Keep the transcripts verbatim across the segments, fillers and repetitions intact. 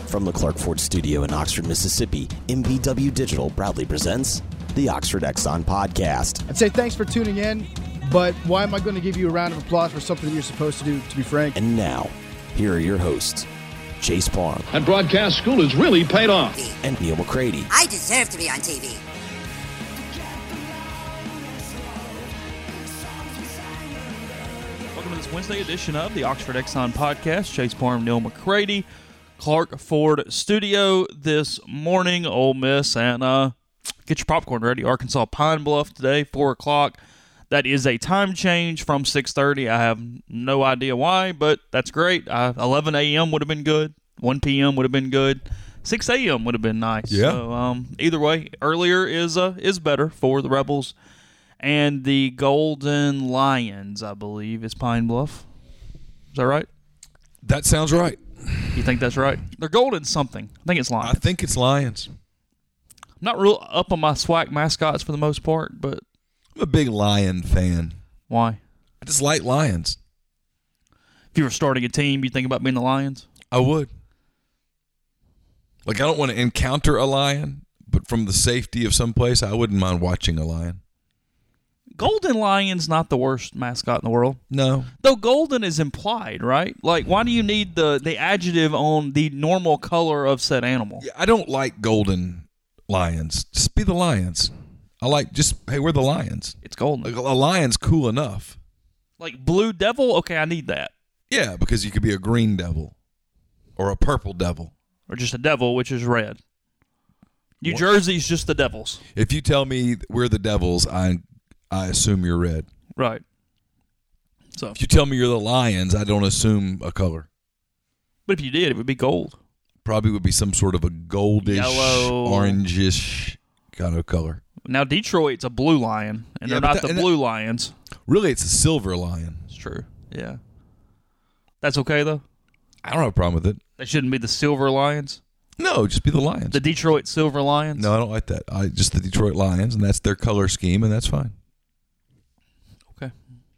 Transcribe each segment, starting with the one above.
From the Clark Ford Studio in Oxford, Mississippi, M V W Digital proudly presents the Oxford Exxon Podcast. I'd say thanks for tuning in, but why am I going to give you a round of applause for something that you're supposed to do, to be frank? And now, here are your hosts, Chase Parham. And broadcast school has really paid off. And Neil McCready. I deserve to be on T V. Welcome to this Wednesday edition of the Oxford Exxon Podcast. Chase Parham, Neil McCready, Clark Ford Studio this morning. Ole Miss, and uh, get your popcorn ready. Arkansas Pine Bluff today, four o'clock. That is a time change from six thirty. I have no idea why, but that's great. Uh, eleven a.m. would have been good. one p.m. would have been good. six a.m. would have been nice. Yeah. So, um, either way, earlier is uh, is better for the Rebels. And the Golden Lions, I believe, is Pine Bluff. Is that right? That sounds right. You think that's right? They're golden something. I think it's Lions. I think it's Lions. I'm not real up on my SWAC mascots for the most part, but I'm a big Lion fan. why? I just like Lions. If you were starting a team, you think about being the Lions? I would. Like, I don't want to encounter a lion, but from the safety of some place, I wouldn't mind watching a lion. Golden Lion's not the worst mascot in the world. No. Though golden is implied, right? Like, why do you need the, the adjective on the normal color of said animal? Yeah, I don't like golden lions. Just be the Lions. I like just, hey, we're the Lions. It's golden. Like, a lion's cool enough. Like Blue Devil? Okay, I need that. Yeah, because you could be a green devil or a purple devil. Or just a devil, which is red. New What? Jersey's just the Devils. If you tell me we're the Devils, I I assume you're red. Right. So, If you tell me you're the Lions, I don't assume a color. but if you did, it would be gold. Probably would be some sort of a goldish, Yellow. orangish kind of color. Now, Detroit's a blue lion, and Yeah, they're but not that- the and that- blue lions. Really, it's a silver lion. It's true. Yeah. That's okay, though? I don't have a problem with it. They shouldn't be the silver lions? No, just be the Lions. The Detroit Silver Lions? No, I don't like that. I just the Detroit Lions, and that's their color scheme, and that's fine. Okay.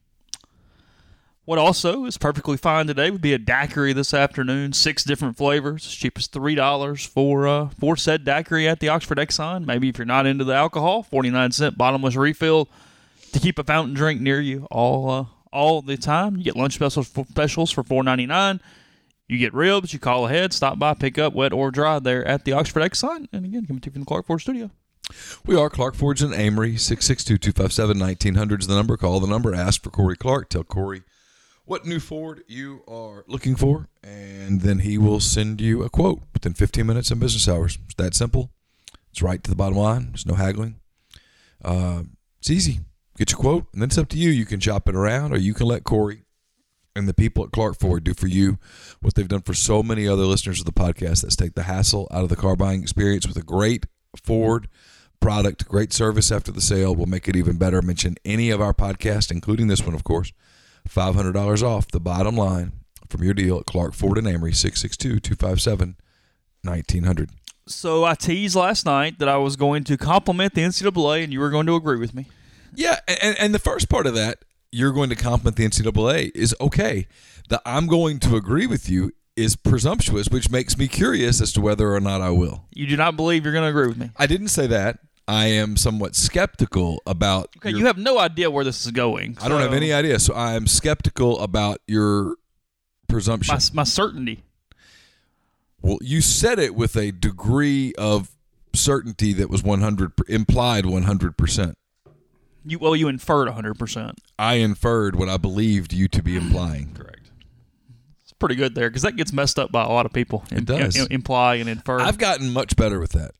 What also is perfectly fine today would be a daiquiri this afternoon. Six different flavors, as cheap as three dollars for uh, for said daiquiri at the Oxford Exxon. Maybe if you're not into the alcohol, forty-nine cent bottomless refill to keep a fountain drink near you all uh, all the time. You get lunch specials for, specials for four ninety-nine. You get ribs. You call ahead, stop by, pick up, wet or dry, there at the Oxford Exxon. And again, coming to you from the Clark Ford Studio. We are Clark Forge and Amory. six six two, two five seven, one nine zero zero is the number. Call the number. Ask for Corey Clark. Tell Corey what new Ford you are looking for, and then he will send you a quote within fifteen minutes in business hours. It's that simple. It's right to the bottom line. There's no haggling. Uh, it's easy. Get your quote, and then it's up to you. You can shop it around, or you can let Corey and the people at Clark Ford do for you what they've done for so many other listeners of the podcast. That's take the hassle out of the car buying experience with a great Ford product, great service after the sale. Will make it even better. Mention any of our podcasts, including this one, of course. five hundred dollars off the bottom line from your deal at Clark Ford and Amory. Six six two, two five seven, one nine zero zero. So I teased last night that I was going to compliment the N C double A, and you were going to agree with me. Yeah, and, and the first part of that, you're going to compliment the N C double A, is okay. The I'm going to agree with you is presumptuous, which makes me curious as to whether or not I will. You do not believe you're going to agree with me. I didn't say that. I am somewhat skeptical about Okay, your, you have no idea where this is going. I don't so have any idea, so I am skeptical about your presumption. My, my certainty. Well, you said it with a degree of certainty that was one hundred implied one hundred percent. You well, you inferred one hundred percent. I inferred what I believed you to be implying. Correct. It's pretty good there because that gets messed up by a lot of people. It does. Im- imply and infer. I've gotten much better with that.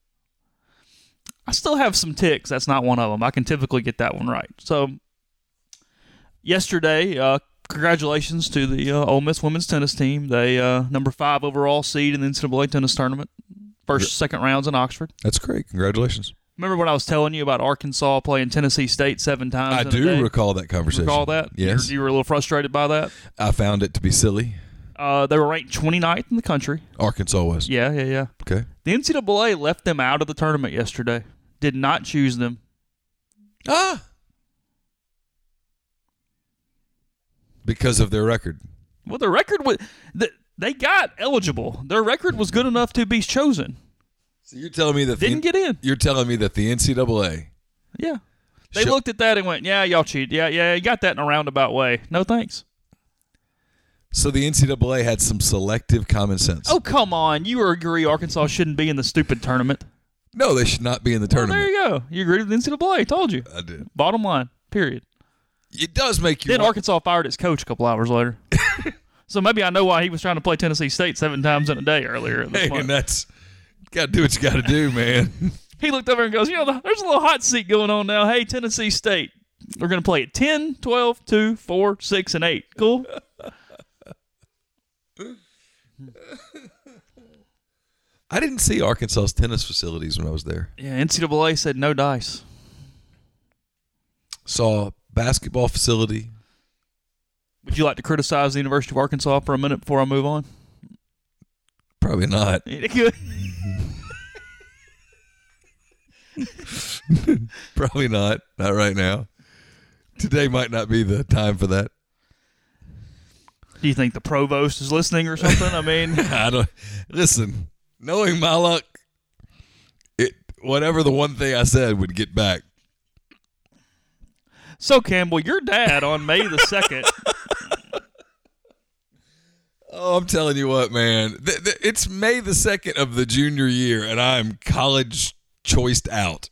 I still have some ticks. That's not one of them. I can typically get that one right. So, yesterday, uh, congratulations to the uh, Ole Miss women's tennis team. They uh, number five overall seed in the N C double A tennis tournament. First, Yeah. second rounds in Oxford. That's great. Congratulations. Remember when I was telling you about Arkansas playing Tennessee State seven times I in a do day? recall that conversation. Recall that? Yes. You were a little frustrated by that? I found it to be silly. Uh, they were ranked twenty-ninth in the country. Arkansas was. Yeah, yeah, yeah. Okay. The N C double A left them out of the tournament yesterday. Did not choose them. Ah. Because of their record. Well, the record was the They got eligible. Their record was good enough to be chosen. So you're telling me that Didn't the, get in. You're telling me that the N C double A. Yeah. They Show- looked at that and went, yeah, y'all cheat. Yeah, yeah, you got that in a roundabout way. No thanks. So the N C double A had some selective common sense. Oh, come on. You agree Arkansas shouldn't be in the stupid tournament. No, they should not be in the Well, tournament. there you go. You agreed with the N C double A. I told you. I did. Bottom line, period. It does make you Then want- Arkansas fired its coach a couple hours later. So maybe I know why he was trying to play Tennessee State seven times in a day earlier this Hey, month. and that's got to do what you got to do, man. He looked over and goes, you know, the, there's a little hot seat going on now. Hey, Tennessee State, we're going to play at ten, twelve, two, four, six, and eight. Cool? I didn't see Arkansas's tennis facilities when I was there. Yeah, N C double A said no dice. Saw basketball facility. Would you like to criticize the University of Arkansas for a minute before I move on? Probably not. Probably not. Not right now. Today might not be the time for that. Do you think the provost is listening or something? I mean, I don't listen. Knowing my luck, it whatever the one thing I said would get back. so Campbell, your dad on May the second. Oh, I'm telling you what, man. Th- th- it's May the second of the junior year, and I'm college choiced out.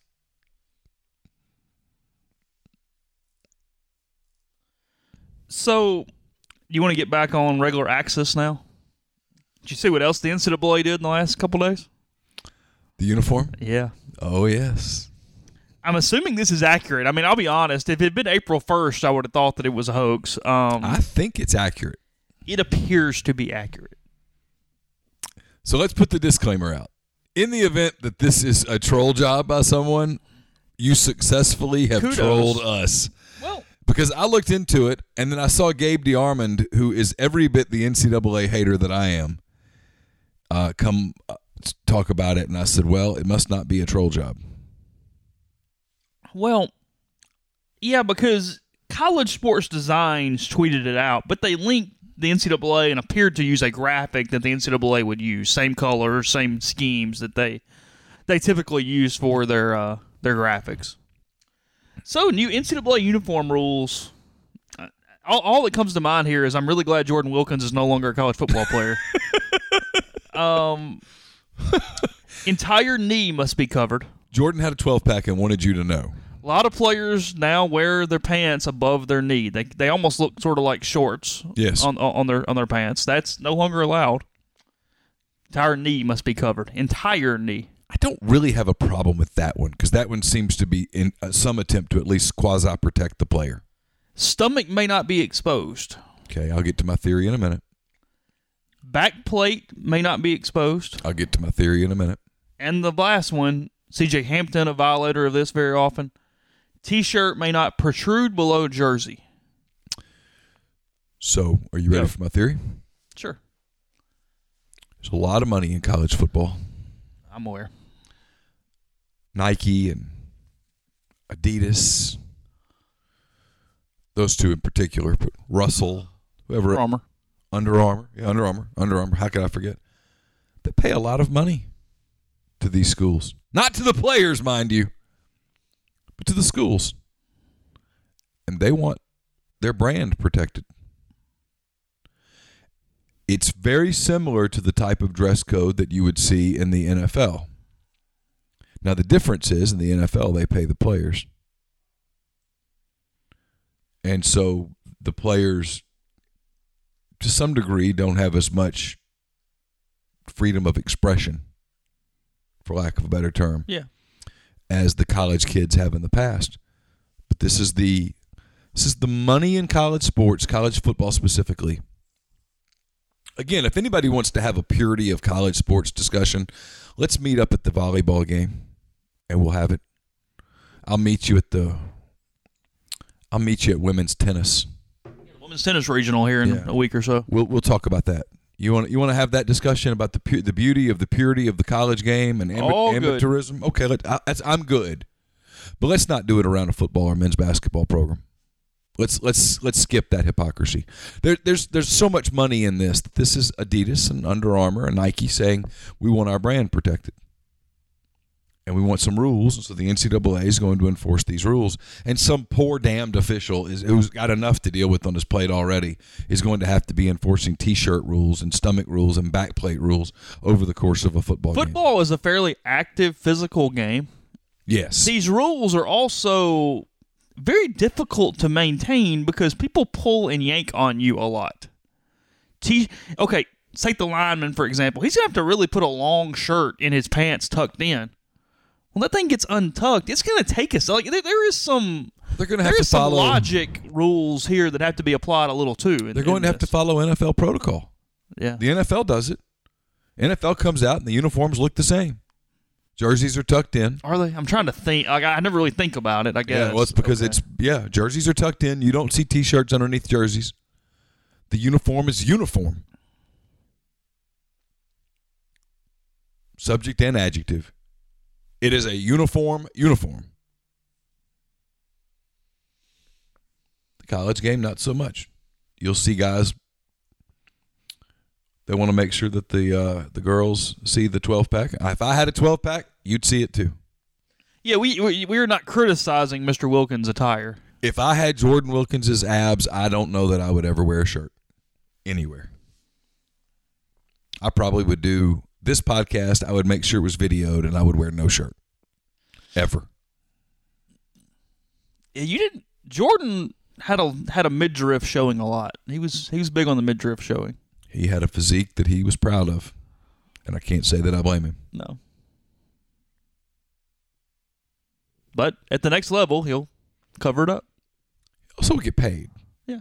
So, you want to get back on regular access now? Did you see what else the N C double A did in the last couple days? The uniform? Yeah. Oh, yes. I'm assuming this is accurate. I mean, I'll be honest. If it had been April first, I would have thought that it was a hoax. Um, I think it's accurate. it appears to be accurate. So let's put the disclaimer out. In the event that this is a troll job by someone, you successfully have Kudos. trolled us. Well, Because I looked into it, and then I saw Gabe DeArmond, who is every bit the N C double A hater that I am, uh, come uh, talk about it, and I said, well, it must not be a troll job. well, yeah, because College Sports Designs tweeted it out, but they linked the N C double A and appeared to use a graphic that the N C double A would use, same colors, same schemes that they they typically use for their uh, their graphics. So, new N C double A uniform rules. Uh, all, all that comes to mind here is I'm really glad Jordan Wilkins is no longer a college football player. um, entire knee must be covered. Jordan had a twelve-pack and wanted you to know. A lot of players now wear their pants above their knee. They they almost look sort of like shorts. Yes. On on their on their pants. That's no longer allowed. Entire knee must be covered. Entire knee. I don't really have a problem with that one because that one seems to be in uh, some attempt to at least quasi-protect the player. Stomach may not be exposed. Okay, I'll get to my theory in a minute. Back plate may not be exposed. I'll get to my theory in a minute. And the last one, C J Hampton, a violator of this very often. T-shirt may not protrude below jersey. So, are you ready Go. for my theory? Sure. There's a lot of money in college football. I'm aware. Nike and Adidas, those two in particular, but Russell, whoever, Armor. Under Armour, yeah, Under Armour, Under Armour. How could I forget? They pay a lot of money to these schools, not to the players, mind you, but to the schools, and they want their brand protected. It's very similar to the type of dress code that you would see in the N F L. Now, the difference is in the N F L, they pay the players. And so the players, to some degree, don't have as much freedom of expression, for lack of a better term, Yeah. as the college kids have in the past. But this is the this is the money in college sports, college football specifically. Again, if anybody wants to have a purity of college sports discussion, let's meet up at the volleyball game, and we'll have it. I'll meet you at the. I'll meet you at women's tennis. Women's tennis regional here in Yeah. a week or so. We'll we'll talk about that. You want you want to have that discussion about the pu- the beauty of the purity of the college game and ama- All good. amateurism. Okay, let, I, that's, I'm good, but let's not do it around a football or men's basketball program. Let's let's let's skip that hypocrisy. There, there's there's so much money in this. This is Adidas and Under Armour and Nike saying we want our brand protected, and we want some rules. And so the N C double A is going to enforce these rules. And some poor damned official is who's got enough to deal with on his plate already is going to have to be enforcing T-shirt rules and stomach rules and backplate rules over the course of a football game. Football is a fairly active physical game. Yes, These rules are also very difficult to maintain because people pull and yank on you a lot. T- okay, take the lineman, for example. He's going to have to really put a long shirt in his pants tucked in. When that thing gets untucked, it's going to take us. Like there, there is some, they're going to have there to is some follow logic rules here that have to be applied a little too. In, They're going in to have this. to follow N F L protocol. Yeah, The N F L does it. N F L comes out and the uniforms look the same. Jerseys are tucked in. Are they? I'm trying to think. Like, I never really think about it, I guess. Yeah, well, it's because Okay. it's, yeah, jerseys are tucked in. You don't see T-shirts underneath jerseys. The uniform is uniform. Subject and adjective. It is a uniform uniform. The college game, not so much. You'll see guys, they want to make sure that the uh, the girls see the twelve-pack. If I had a twelve-pack, you'd see it too. Yeah, we, we we're not criticizing Mister Wilkins' attire. If I had Jordan Wilkins' abs, I don't know that I would ever wear a shirt anywhere. I probably would do this podcast. I would make sure it was videoed, and I would wear no shirt ever. Yeah, you didn't. Jordan had a had a midriff showing a lot. He was he was big on the midriff showing. He had a physique that he was proud of, and I can't say that I blame him. No. But at the next level, he'll cover it up. Also, get paid. Yeah.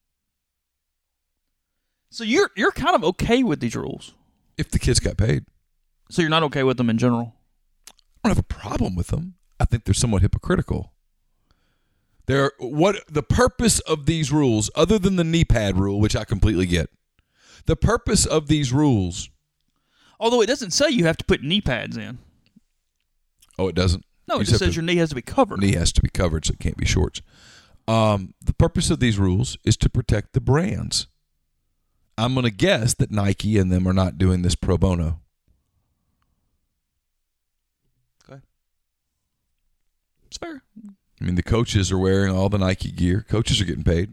So you're you're kind of okay with these rules. If the kids got paid, So you're not okay with them in general. I don't have a problem with them. I think they're somewhat hypocritical. They're what the purpose of these rules, other than the knee pad rule, which I completely get. The purpose of these rules. Although it doesn't say you have to put knee pads in. Oh, it doesn't? No, You it just just have says to- your knee has to be covered. Knee has to be covered, so it can't be shorts. Um, the purpose of these rules is to protect the brands. I'm going to guess that Nike and them are not doing this pro bono. Okay. It's fair. I mean, the coaches are wearing all the Nike gear. Coaches are getting paid.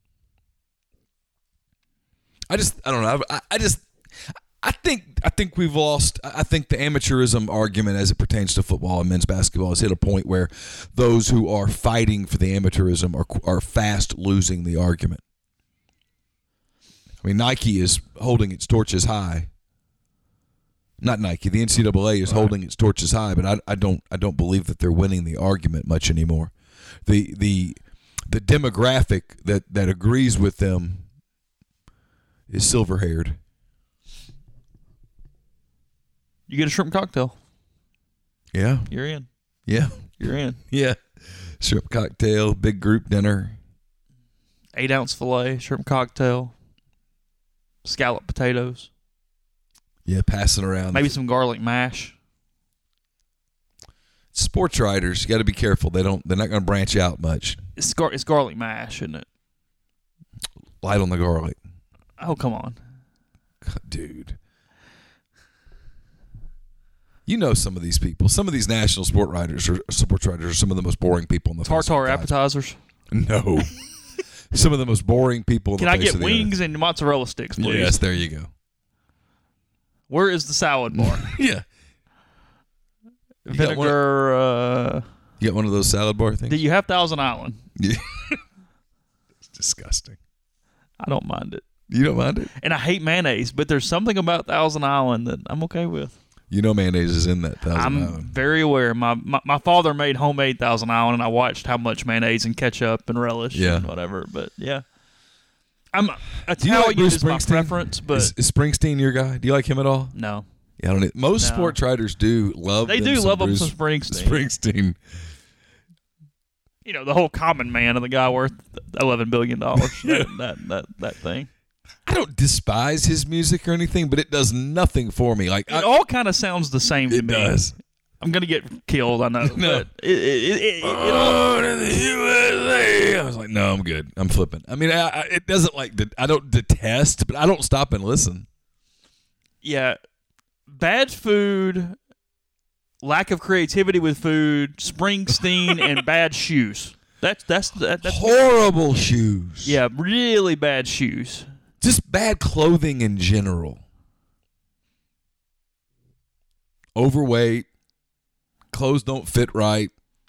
I just, I don't know. I, I just, I think, I think we've lost. I think the amateurism argument, as it pertains to football and men's basketball, has hit a point where those who are fighting for the amateurism are are fast losing the argument. I mean, Nike is holding its torches high. Not Nike. The N C double A is Right. holding its torches high, but I, I don't, I don't believe that they're winning the argument much anymore. The the the demographic that, that agrees with them is silver haired. You get a shrimp cocktail. Yeah, You're in. yeah, You're in. yeah. Shrimp cocktail, big group dinner. Eight ounce filet, shrimp cocktail, scalloped potatoes, Yeah, passing around. maybe some garlic mash. Sports writers, you got to be careful. They don't. They're not going to branch out much. It's, gar- it's garlic mash, isn't it? Light on the garlic, Oh, come on. dude. You know some of these people. Some of these national sport writers or sports writers are some of the most boring people in the face of Tartar the planet. appetizers. No, some of the most boring people. In Can the I face get of the wings and mozzarella sticks, earth. please? Yes, there you go. Where is the salad bar? Yeah, You got one- Vinegar. Uh, you got one of those salad bar things. do you have Thousand Island? Yeah. It's disgusting. I don't mind it. You don't mind it? And I hate mayonnaise, but there's something about Thousand Island that I'm okay with. You know mayonnaise is in that Thousand I'm Island. very aware. My, my my father made homemade Thousand Island, and I watched how much mayonnaise and ketchup and relish Yeah. and whatever. But yeah, I'm Do you Italian like Bruce is my Springsteen? preference, but is, is Springsteen your guy? Do you like him at all? no, Yeah, I don't. Need, most No. sports writers do love. they them do some love them Bruce some Springsteen. Springsteen. You know, the whole common man and the guy worth eleven billion dollars. that, that that that thing. I don't despise his music or anything, but it does nothing for me. Like It I, all kind of sounds the same to it me. does. I'm gonna get killed. I know. No. But it, it, it, it, it, Born in the U S A. I was like, no, I'm good. I'm flipping. I mean, I, I, it doesn't like de- I don't detest, but I don't stop and listen. yeah, bad food, lack of creativity with food, Springsteen, and bad shoes. That's that's that, that's Horrible shoes. yeah, really bad shoes. Just bad clothing in general. Overweight. Clothes don't fit right.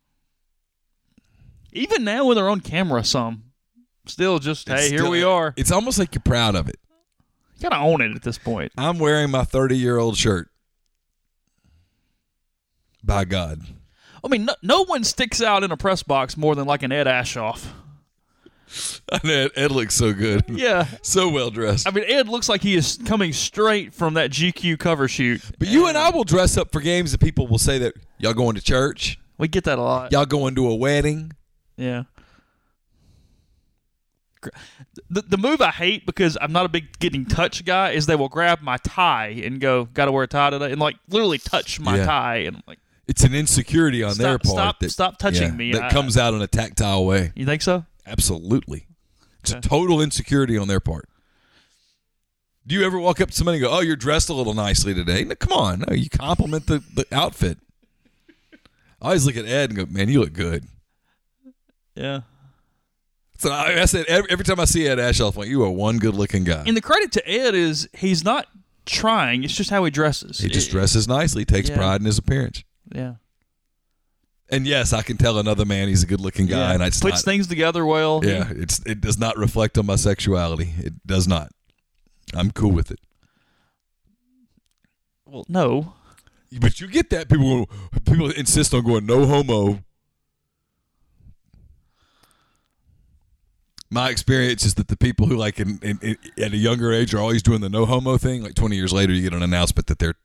Even now when they're on camera, some still just hey, It's here still- we are. It's almost like you're proud of it. You gotta own it at this point. I'm wearing my thirty-year-old shirt. By God. I mean, no, no one sticks out in a press box more than like an Ed Ashoff. Ed, Ed looks so good. Yeah. So well dressed. I mean, Ed looks like he is coming straight from that G Q cover shoot. But you and I will dress up for games that people will say that y'all going to church, We get that a lot. y'all going to a wedding. Yeah. The the move I hate because I'm not a big getting touch guy is they will grab my tie and go, got to wear a tie today, and like literally touch my Yeah. tie, and I'm like, It's an insecurity on Stop- their part. stop- that, stop touching yeah, me. That I- comes out in a tactile way. you think so? Absolutely. It's Okay. a total insecurity on their part. Do you ever walk up to somebody and go, oh, you're dressed a little nicely today? No, come on. No, you compliment the, the outfit. I always look at Ed and go, man, you look good. Yeah. So I, I said, every, every time I see Ed Ashoff, I'm like, you are one good-looking guy. And the credit to Ed is he's not trying; it's just how he dresses. He just It- dresses nicely, takes Yeah. pride in his appearance. Yeah. And yes, I can tell another man he's a good-looking guy, yeah. and it's puts not. things together well. Yeah, it's it does not reflect on my sexuality. It does not. I'm cool with it. Well, no. But you get that people people insist on going no homo. My experience is that the people who like in, in, in, at a younger age are always doing the no homo thing. Like twenty years later, you get an announcement that they're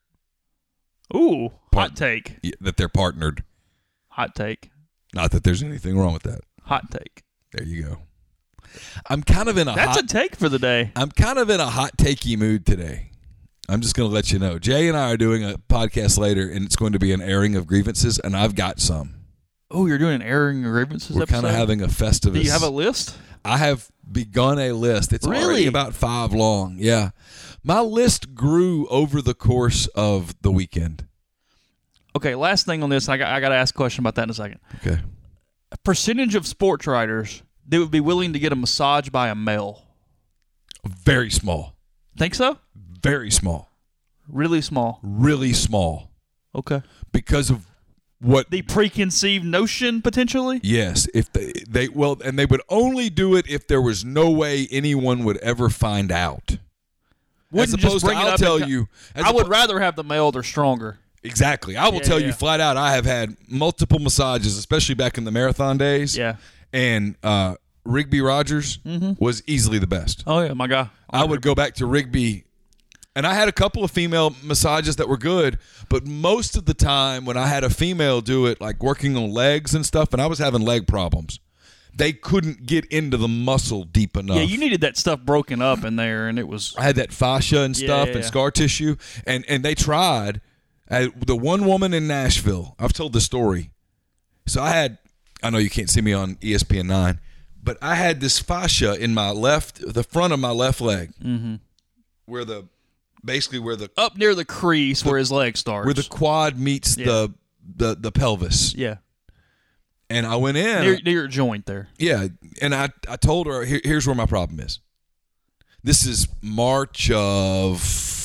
Ooh, Part- hot take. that they're partnered. Hot take. Not that there's anything wrong with that. Hot take. There you go. I'm kind of in a That's hot, a take for the day. I'm kind of in a hot takey mood today. I'm just going to let you know. Jay and I are doing a podcast later, and it's going to be an airing of grievances, and I've got some. Oh, you're doing an airing of grievances We're episode? kind of having a Festivus. Do you have a list? I have begun a list. It's Really? already about five long. Yeah. My list grew over the course of the weekend. Okay, last thing on this, I got, I got to ask a question about that in a second. Okay. A percentage of sports writers that would be willing to get a massage by a male. Very small. Think so? Very small. Really small. Really small. Okay. Because of what The preconceived notion, potentially? Yes, if they, they well, and they would only do it if there was no way anyone would ever find out. Wouldn't as just opposed bring to, it I'll up tell and co- you. as I would oppo- rather have the male. They're stronger. exactly. I will Yeah, tell yeah. you flat out. I have had multiple massages, especially back in the marathon days. Yeah. And uh, Rigby Rogers was easily the best. Oh, yeah, my guy. I would go back to Rigby, and I had a couple of female massages that were good, but most of the time when I had a female do it, like working on legs and stuff, and I was having leg problems, they couldn't get into the muscle deep enough. Yeah, you needed that stuff broken up in there, and it was. I had that fascia and Yeah, stuff yeah, and yeah. scar tissue, and, and they tried. Uh, the one woman in Nashville, I've told the story. So I had, I know you can't see me on E S P N nine, but I had this fascia in my left, the front of my left leg, mm-hmm. where the, basically where the Up near the crease where his leg starts. where the quad meets Yeah. the, the the pelvis. Yeah. And I went in. Near, near your joint there. Yeah, and I, I told her, Here, here's where my problem is. This is March of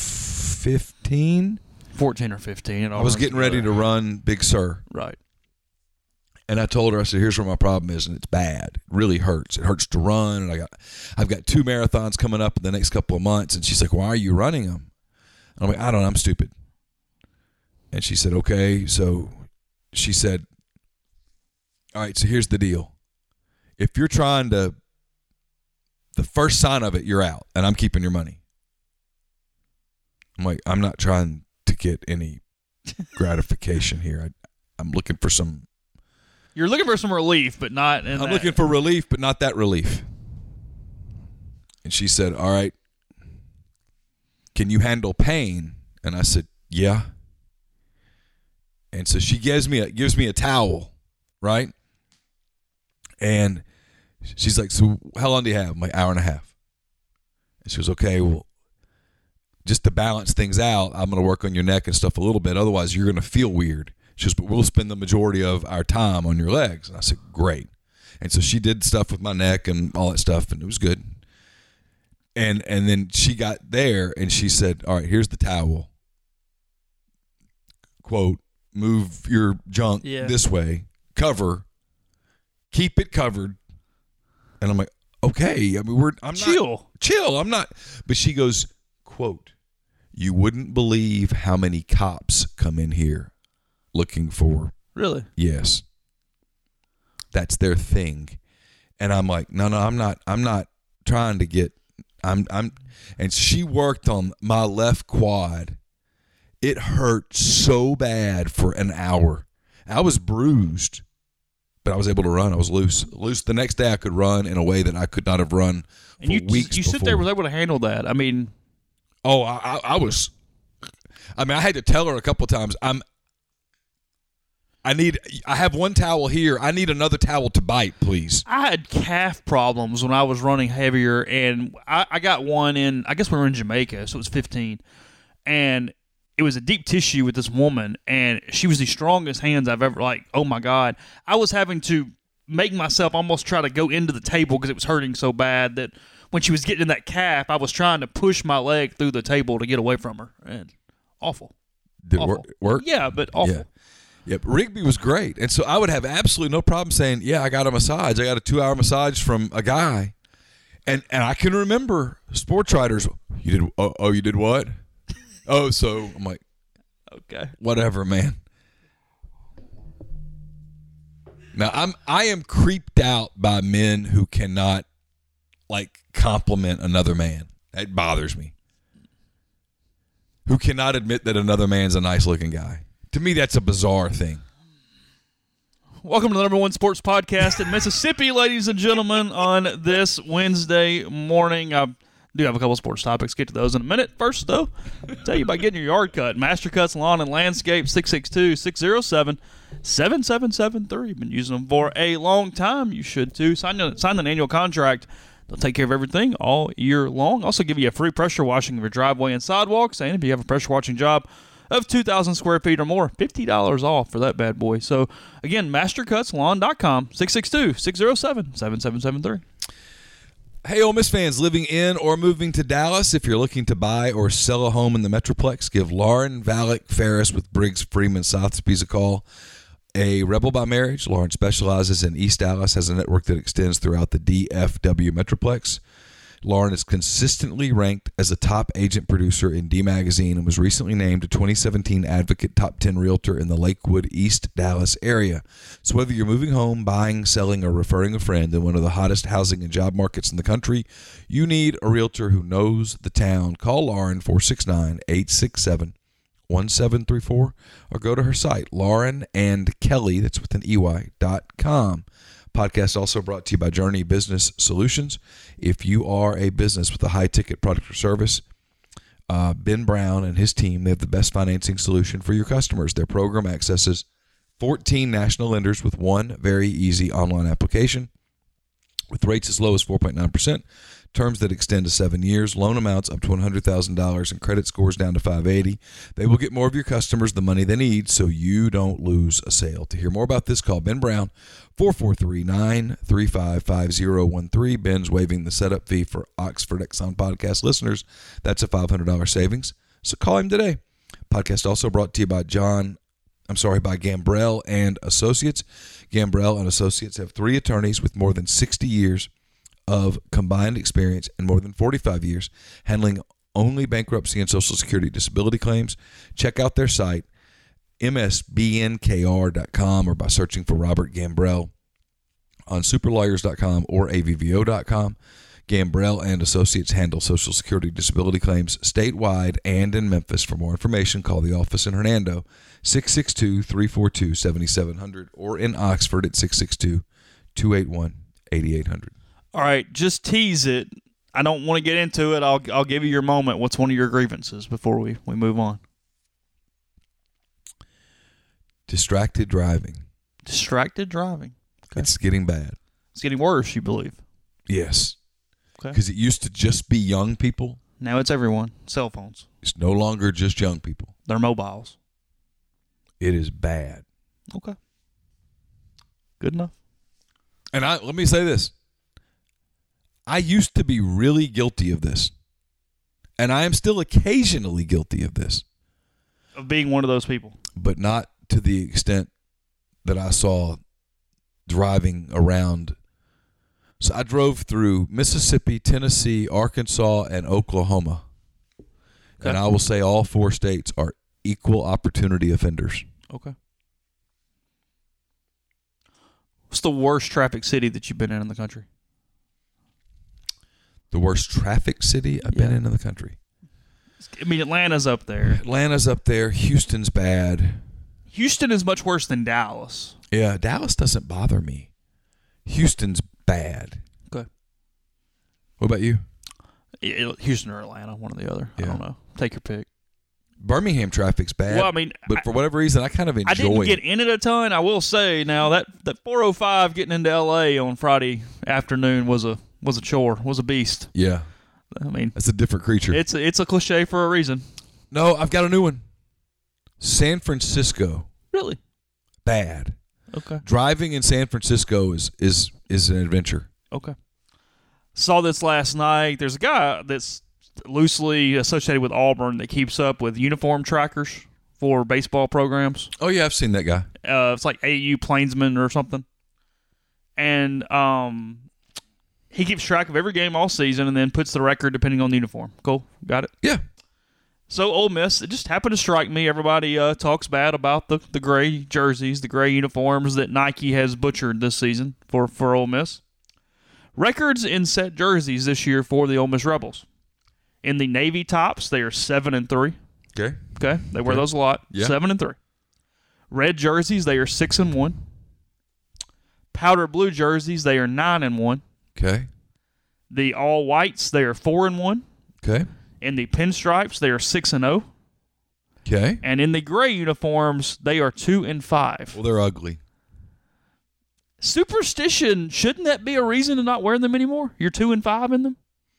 fifteen. fourteen or fifteen. It all I was runs getting ready together. to run Big Sur. Right. And I told her, I said, here's where my problem is, and it's bad. It really hurts. It hurts to run, and I got, I've got two marathons coming up in the next couple of months. And she's like, why are you running them? I'm like, I don't know. I'm stupid. And she said, okay. So she said, all right, so here's the deal. If you're trying to, the first sign of it, you're out, and I'm keeping your money. I'm like, I'm not trying to get any gratification here. I, I'm looking for some, You're looking for some relief, but not. In I'm that. looking for relief, but not that relief. And she said, all right, can you handle pain? And I said, yeah. And so she gives me a, gives me a towel, right? And she's like, so how long do you have? I'm like, hour and a half. And she goes, okay, well, just to balance things out, I'm going to work on your neck and stuff a little bit. Otherwise, you're going to feel weird. She goes, but we'll spend the majority of our time on your legs. And I said, great. And so she did stuff with my neck and all that stuff, and it was good. And and then she got there, and she said, all right, here's the towel. Quote, move your junk yeah. this way. Cover. Keep it covered. And I'm like, okay. I mean, we're I'm chill. Not, chill. I'm not. But she goes, quote, you wouldn't believe how many cops come in here looking for. Really? Yes. That's their thing. And I'm like, no, no, I'm not. I'm not trying to get. I'm. I'm. And she worked on my left quad. It hurt so bad for an hour. I was bruised, but I was able to run. I was loose. Loose. The next day, I could run in a way that I could not have run for and you, weeks. You before. sit there was able to handle that. I mean, oh, I, I, I was. I mean, I had to tell her a couple of times. I'm. I need. I have one towel here. I need another towel to bite, please. I had calf problems when I was running heavier, and I, I got one in. I guess we were in Jamaica, so it was fifteen, and it was a deep tissue with this woman, and she was the strongest hands I've ever. Like, oh my god, I was having to make myself almost try to go into the table because it was hurting so bad that when she was getting in that calf, I was trying to push my leg through the table to get away from her. And awful. Did it awful. work? work? Yeah, but awful. Yeah. Yep, Rigby was great. And so I would have absolutely no problem saying, yeah, I got a massage. I got a two-hour massage from a guy. And and I can remember sports writers, you did, oh, oh you did what? oh, so I'm like, okay, whatever, man. Now, I'm, I am creeped out by men who cannot, like, compliment another man. That bothers me. Who cannot admit that another man's a nice-looking guy. To me, that's a bizarre thing. Welcome to the number one sports podcast in Mississippi, ladies and gentlemen, on this Wednesday morning. I do have a couple of sports topics. Get to those in a minute. First, though, I'll tell you about getting your yard cut. Master Cuts Lawn and Landscape, six six two, six oh seven, seven seven seven three. Been using them for a long time. You should, too. Sign, sign an annual contract. They'll take care of everything all year long. Also give you a free pressure washing of your driveway and sidewalks. And if you have a pressure washing job of two thousand square feet or more, fifty dollars off for that bad boy. So, again, master cuts lawn dot com, six six two, six oh seven, seven seven seven three. Hey, Ole Miss fans living in or moving to Dallas, if you're looking to buy or sell a home in the Metroplex, give Lauren Valek Ferris with Briggs Freeman Sotheby's a call. A Rebel by marriage, Lauren specializes in East Dallas, has a network that extends throughout the D F W Metroplex. Lauren is consistently ranked as a top agent producer in D Magazine and was recently named a twenty seventeen Advocate Top ten Realtor in the Lakewood, East Dallas area. So whether you're moving home, buying, selling, or referring a friend in one of the hottest housing and job markets in the country, you need a realtor who knows the town. Call Lauren, four six nine, eight six seven, one seven three four, or go to her site, Lauren and Kelly, that's with an E Y, dot com. Podcast also brought to you by Journey Business Solutions. If you are a business with a high-ticket product or service, uh, Ben Brown and his team, they have the best financing solution for your customers. Their program accesses fourteen national lenders with one very easy online application with rates as low as four point nine percent, terms that extend to seven years, loan amounts up to one hundred thousand dollars, and credit scores down to five eighty. They will get more of your customers the money they need so you don't lose a sale. To hear more about this, call Ben Brown, four four three, nine three five, five oh one three. Ben's waiving the setup fee for Oxford Exxon podcast listeners. That's a five hundred dollars savings. So call him today. Podcast also brought to you by John, I'm sorry, by Gambrell and Associates. Gambrell and Associates have three attorneys with more than sixty years of combined experience and more than forty-five years handling only bankruptcy and Social Security disability claims. Check out their site, M S B N K R dot com, or by searching for Robert Gambrell on super lawyers dot com or A V V O dot com. Gambrell and Associates handle Social Security disability claims statewide and in Memphis. For more information, call the office in Hernando, six six two, three four two, seven seven zero zero, or in Oxford at six six two, two eight one, eight eight zero zero. All right, just tease it. I don't want to get into it. I'll I'll give you your moment. What's one of your grievances before we, we move on? Distracted driving. Distracted driving. Okay. It's getting bad. It's getting worse, you believe? Yes. Okay. Because it used to just be young people. Now it's everyone. Cell phones. It's no longer just young people. They're mobiles. It is bad. Okay. Good enough. And I let me say this. I used to be really guilty of this. And I am still occasionally guilty of this. Of being one of those people. But not to the extent that I saw driving around. So I drove through Mississippi, Tennessee, Arkansas, and Oklahoma. Okay. And I will say all four states are equal opportunity offenders. Okay. What's the worst traffic city that you've been in in the country? The worst traffic city I've Yeah. been in in the country. I mean, Atlanta's up there. Atlanta's up there. Houston's bad. Houston is much worse than Dallas. Yeah, Dallas doesn't bother me. Houston's bad. Okay. What about you? Yeah, Houston or Atlanta, one or the other. Yeah. I don't know. Take your pick. Birmingham traffic's bad. Well, I mean, but I- for whatever reason, I kind of enjoy I didn't get it. in it a ton. I will say now that that four oh five getting into L A on Friday afternoon was a was a chore, was a beast. Yeah, I mean, that's a different creature. it's a, it's a cliche for a reason. No, I've got a new one. San Francisco, Really? bad. Okay. Driving in San Francisco is is is an adventure. Okay. Saw this last night. There's a guy that's loosely associated with Auburn that keeps up with uniform trackers for baseball programs. Oh yeah, I've seen that guy. Uh, it's like A U Plainsman or something. And um, he keeps track of every game all season and then puts the record depending on the uniform. Cool. Got it? Yeah. So Ole Miss, it just happened to strike me. Everybody uh, talks bad about the, the gray jerseys, the gray uniforms that Nike has butchered this season for, for Ole Miss. Records in set jerseys this year for the Ole Miss Rebels. In the Navy tops, they are seven and three. Okay. Okay, they wear Okay. those a lot. Yeah. Seven and three. Red jerseys, they are six and one. Powder blue jerseys, they are nine and one. Okay. The all whites, they are four and one. Okay. In the pinstripes, they are six and zero. Okay. And in the gray uniforms, they are two and five. Well, they're ugly. Superstition, shouldn't that be a reason to not wear them anymore? You're two and five in them.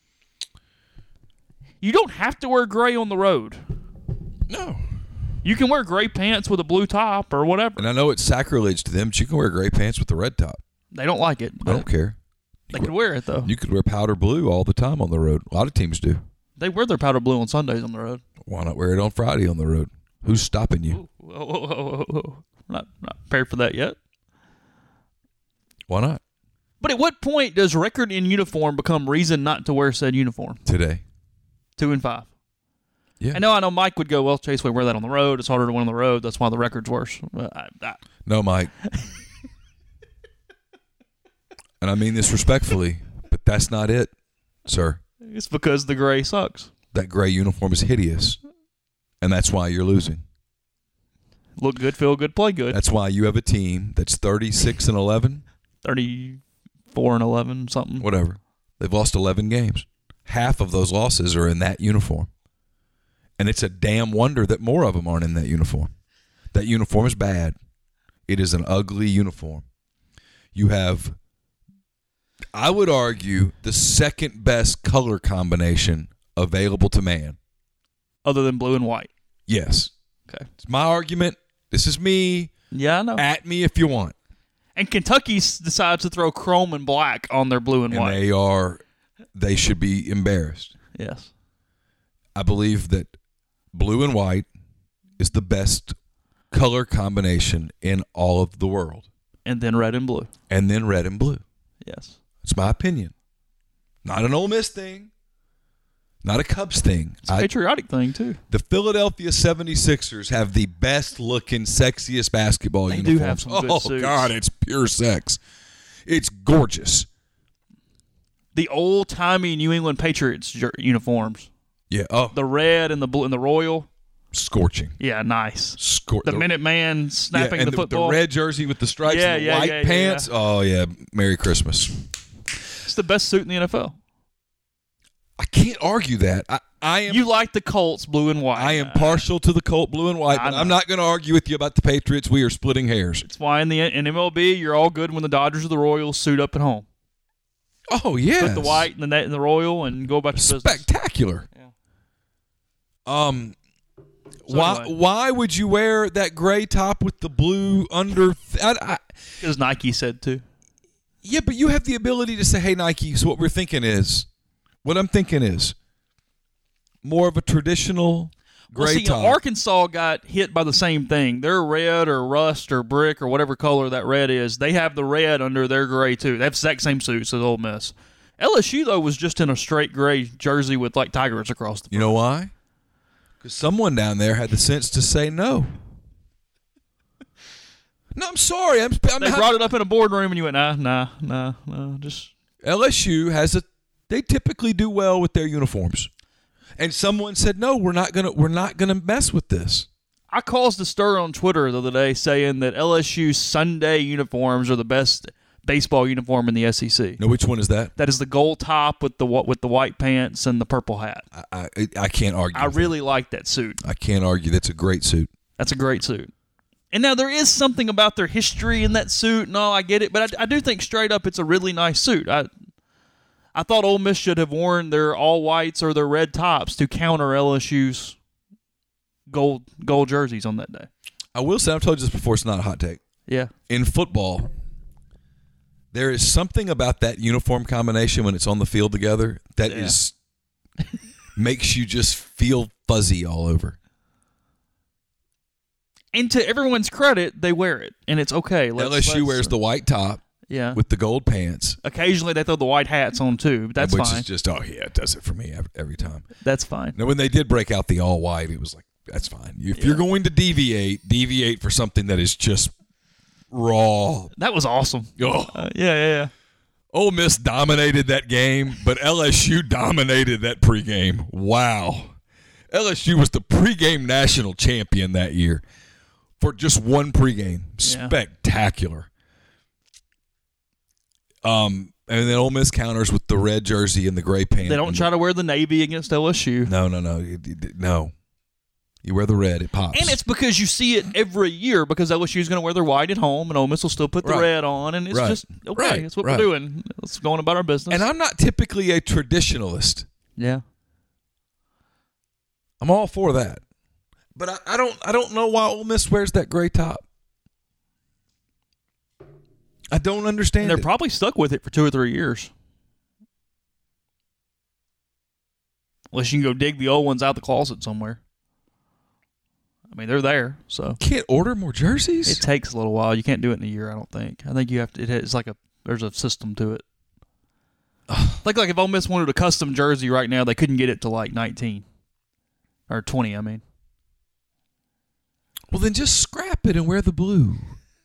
You don't have to wear gray on the road. No. You can wear gray pants with a blue top or whatever. And I know it's sacrilege to them, but you can wear gray pants with the red top. They don't like it. I don't care. They could wear it though. You could wear powder blue all the time on the road. A lot of teams do. They wear their powder blue on Sundays on the road. Why not wear it on Friday on the road? Who's stopping you? Whoa, whoa, whoa, whoa, whoa. I'm not, not prepared for that yet. Why not? But at what point does record in uniform become reason not to wear said uniform? Today. Two and five. Yeah. I know, I know Mike would go, well, Chase, we wear that on the road. It's harder to win on the road. That's why the record's worse. But I, I, No, Mike. And I mean this respectfully, but that's not it, sir. it's because the gray sucks. That gray uniform is hideous, and that's why you're losing. Look good, feel good, play good. That's why you have a team that's thirty-six and eleven, thirty-four and eleven, something. whatever. They've lost eleven games. Half of those losses are in that uniform. And it's a damn wonder that more of them aren't in that uniform. That uniform is bad. It is an ugly uniform. You have, I would argue, the second best color combination available to man. Other than blue and white. Yes. Okay. It's my argument. This is me. Yeah, I know. At me if you want. And Kentucky s- decides to throw chrome and black on their blue and, And white. they are, they should be embarrassed. Yes. I believe that blue and white is the best color combination in all of the world. And then red and blue. And then red and blue. Yes. It's my opinion. Not an Ole Miss thing. Not a Cubs thing. It's a I- patriotic thing, too. the Philadelphia seventy-sixers have the best looking, sexiest basketball They do uniforms. have some good oh, suits. God, it's pure sex. It's gorgeous. The old-timey New England Patriots jer- uniforms. Yeah. Oh, The red and the blue and the royal. scorching. Yeah, nice. Scor- The Minuteman snapping yeah, and the football. The red jersey with the stripes Yeah, and the yeah, white yeah, yeah, pants. yeah. Oh, yeah. Merry Christmas. It's the best suit in the N F L. I can't argue that. I, I am. You like the Colts blue and white. I am partial to the Colt blue and white, I but I'm not going to argue with you about the Patriots. We are splitting hairs. It's why in the in M L B you're all good when the Dodgers or the Royals suit up at home. Oh yeah, Put the white and the net and the Royal and go about your business. Spectacular. Yeah. Um, So why anyway. why would you wear that gray top with the blue under? I, I, Because Nike said to. yeah, but you have the ability to say, "Hey, Nike." So what we're thinking is, what I'm thinking is, more of a traditional gray Well, see, top. Arkansas got hit by the same thing. Their red or rust or brick or whatever color that red is, they have the red under their gray too. They have the exact same suits as Ole Miss. L S U though was just in a straight gray jersey with like tigers across the front. You know why? Because someone down there had the sense to say no. No, I'm sorry. I'm. I'm They brought it up in a boardroom and you went, nah, nah, nah, nah, just. L S U has a. They typically do well with their uniforms, and someone said, "No, we're not gonna. We're not gonna mess with this." I caused a stir on Twitter the other day saying that L S U Sunday uniforms are the best baseball uniform in the S E C. No, which one is that? That is the gold top with the with the white pants and the purple hat. I I, I can't argue. I with really like that suit. that. I can't argue. That's a great suit. That's a great suit. And now there is something about their history in that suit. No, I get it, but I, I do think straight up it's a really nice suit. I I thought Ole Miss should have worn their all whites or their red tops to counter L S U's gold gold jerseys on that day. I will say, I've told you this before. It's not a hot take. Yeah. In football, there is something about that uniform combination when it's on the field together that Yeah. is makes you just feel fuzzy all over. And to everyone's credit, they wear it, and it's okay. Let's, L S U let's- wears the white top yeah. with the gold pants. Occasionally they throw the white hats on too, but that's which fine. is just, oh, yeah, it does it for me every, every time. That's fine. Now, when they did break out the all white, it was like, that's fine. If you're going to deviate, deviate for something that is just raw. That was awesome. Oh, Uh, yeah, yeah, yeah. Ole Miss dominated that game, but L S U dominated that pregame. Wow. L S U was the pregame national champion that year for just one pregame. Yeah. Spectacular. Um, and then Ole Miss counters with the red jersey and the gray pants. They don't and try to wear the navy against L S U. No, no, no. You- you- No. You wear the red, it pops. And it's because you see it every year because L S U is going to wear their white at home and Ole Miss will still put the Right. red on. And it's Right. just, okay, Right. that's what Right. we're doing. Let's go on about our business. And I'm not typically a traditionalist. yeah. I'm all for that. But I, I don't I don't know why Ole Miss wears that gray top. I don't understand And they're it. probably stuck with it for two or three years. Unless you can go dig the old ones out the closet somewhere. I mean, they're there, so Can't order more jerseys? it takes a little while. You can't do it in a year, I don't think. I think you have to. It, it's like a there's a system to it. like like if Ole Miss wanted a custom jersey right now, they couldn't get it to like nineteen or twenty. I mean, well, then just scrap it and wear the blue.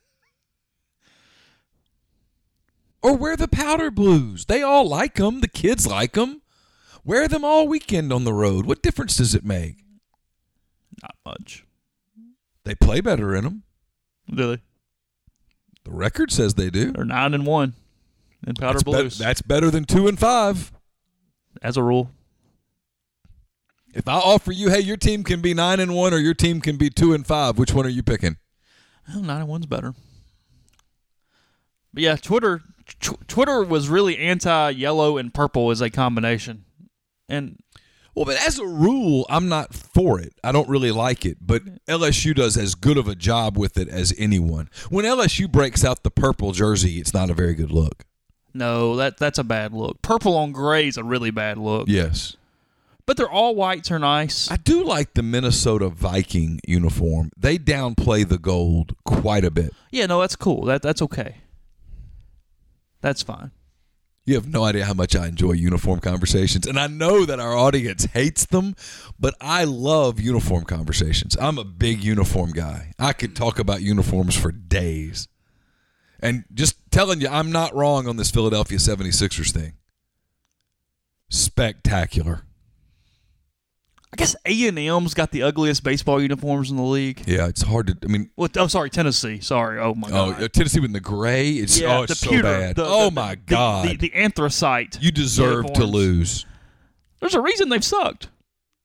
Or wear the powder blues. They all like them. The kids like them. Wear them all weekend on the road. What difference does it make? not much. They play better in them. Do they? The record says they do. They're nine and one in powder That's, bet- blues that's better than two and five. as a rule. If I offer you, hey, your team can be nine and one or your team can be two and five, which one are you picking? Well, nine and one's better. But yeah, Twitter tw- Twitter was really anti-yellow and purple as a combination, and Well, but as a rule, I'm not for it. I don't really like it. But L S U does as good of a job with it as anyone. When L S U breaks out the purple jersey, it's not a very good look. no, that that's a bad look. Purple on gray is a really bad look. Yes. But they're all whites are nice. I do like the Minnesota Viking uniform. They downplay the gold quite a bit. Yeah, no, that's cool. That that's okay. That's fine. You have no idea how much I enjoy uniform conversations. And I know that our audience hates them, but I love uniform conversations. I'm a big uniform guy. I could talk about uniforms for days. And just telling you, I'm not wrong on this Philadelphia seventy-sixers thing. Spectacular. I guess A and M's got the ugliest baseball uniforms in the league. Yeah, it's hard to, I mean, Well, I'm sorry, Tennessee. Sorry. Oh, my oh, God. Tennessee with the gray, it's, Yeah, oh, it's the so pewter, bad. the- oh, the- my the- God. The, the anthracite. You deserve to uniforms. lose. There's a reason they've sucked.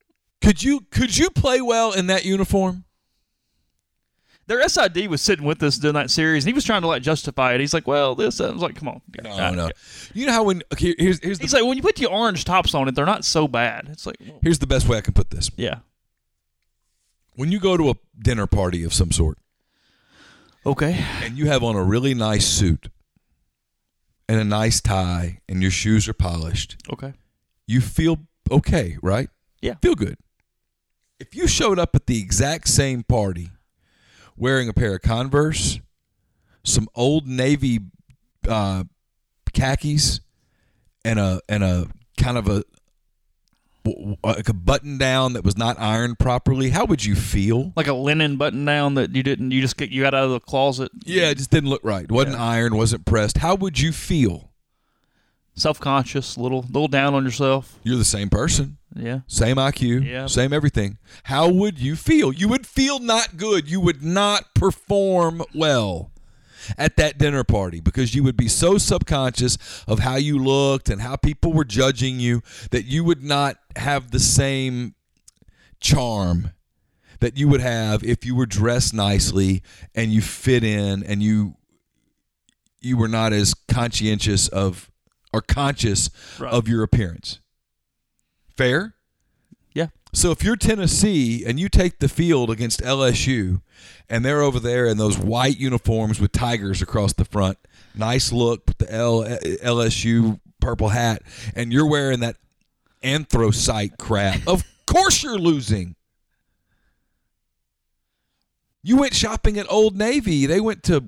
Could you could you play well in that uniform? Their S I D was sitting with us during that series, and he was trying to like justify it. He's like, "Well, this." I was like, "Come on." No, uh, no. You know how when okay, here's here's the He's like, "When you put your orange tops on it, they're not so bad." It's like, well, here's the best way I can put this. yeah, When you go to a dinner party of some sort okay, and you have on a really nice suit and a nice tie and your shoes are polished, okay, you feel okay, right? Yeah. Feel good. If you showed up at the exact same party wearing a pair of Converse, some Old Navy uh, khakis, and a and a kind of a like a button down that was not ironed properly, how would you feel? like a linen button down that you didn't, you just get you got out of the closet. Yeah, it just didn't look right. Wasn't Yeah. ironed, wasn't pressed. How would you feel? Self conscious, little little down on yourself. You're the same person. Yeah, Same I Q, Yeah. same everything. How would you feel? You would feel not good. You would not perform well at that dinner party because you would be so subconscious of how you looked and how people were judging you that you would not have the same charm that you would have if you were dressed nicely and you fit in and you you were not as conscientious of or conscious Right. of your appearance. Fair? yeah. So if you're Tennessee and you take the field against L S U and they're over there in those white uniforms with tigers across the front, nice look with the L- LSU purple hat, and you're wearing that anthracite crap, of course you're losing. You went shopping at Old Navy. They went to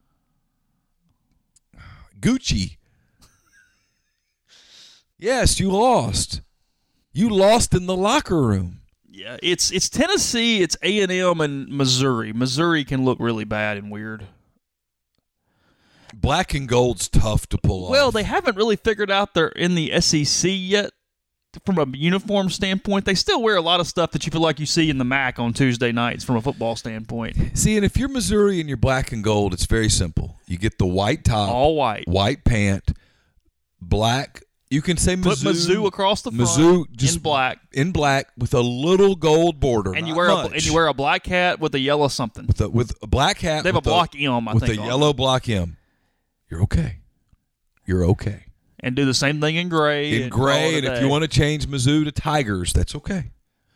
Gucci. Yes, you lost. You lost in the locker room. Yeah, it's it's Tennessee, it's A and M, and Missouri. Missouri can look really bad and weird. Black and gold's tough to pull off. Well, they haven't really figured out they're in the S E C yet. From a uniform standpoint, they still wear a lot of stuff that you feel like you see in the M A C on Tuesday nights from a football standpoint. See, and if you're Missouri and you're black and gold, it's very simple. You get the white top, All white. white pant, black. You can say Put Mizzou, Mizzou across the front Mizzou just in black. in black with a little gold border, And you not wear a, much. and you wear a black hat with a yellow something. with a, with a black hat. They have a with block M, I with think, a on yellow block M. You're okay. You're okay. And do the same thing in gray. In and gray, call it and a if day. you want to change Mizzou to Tigers, that's okay.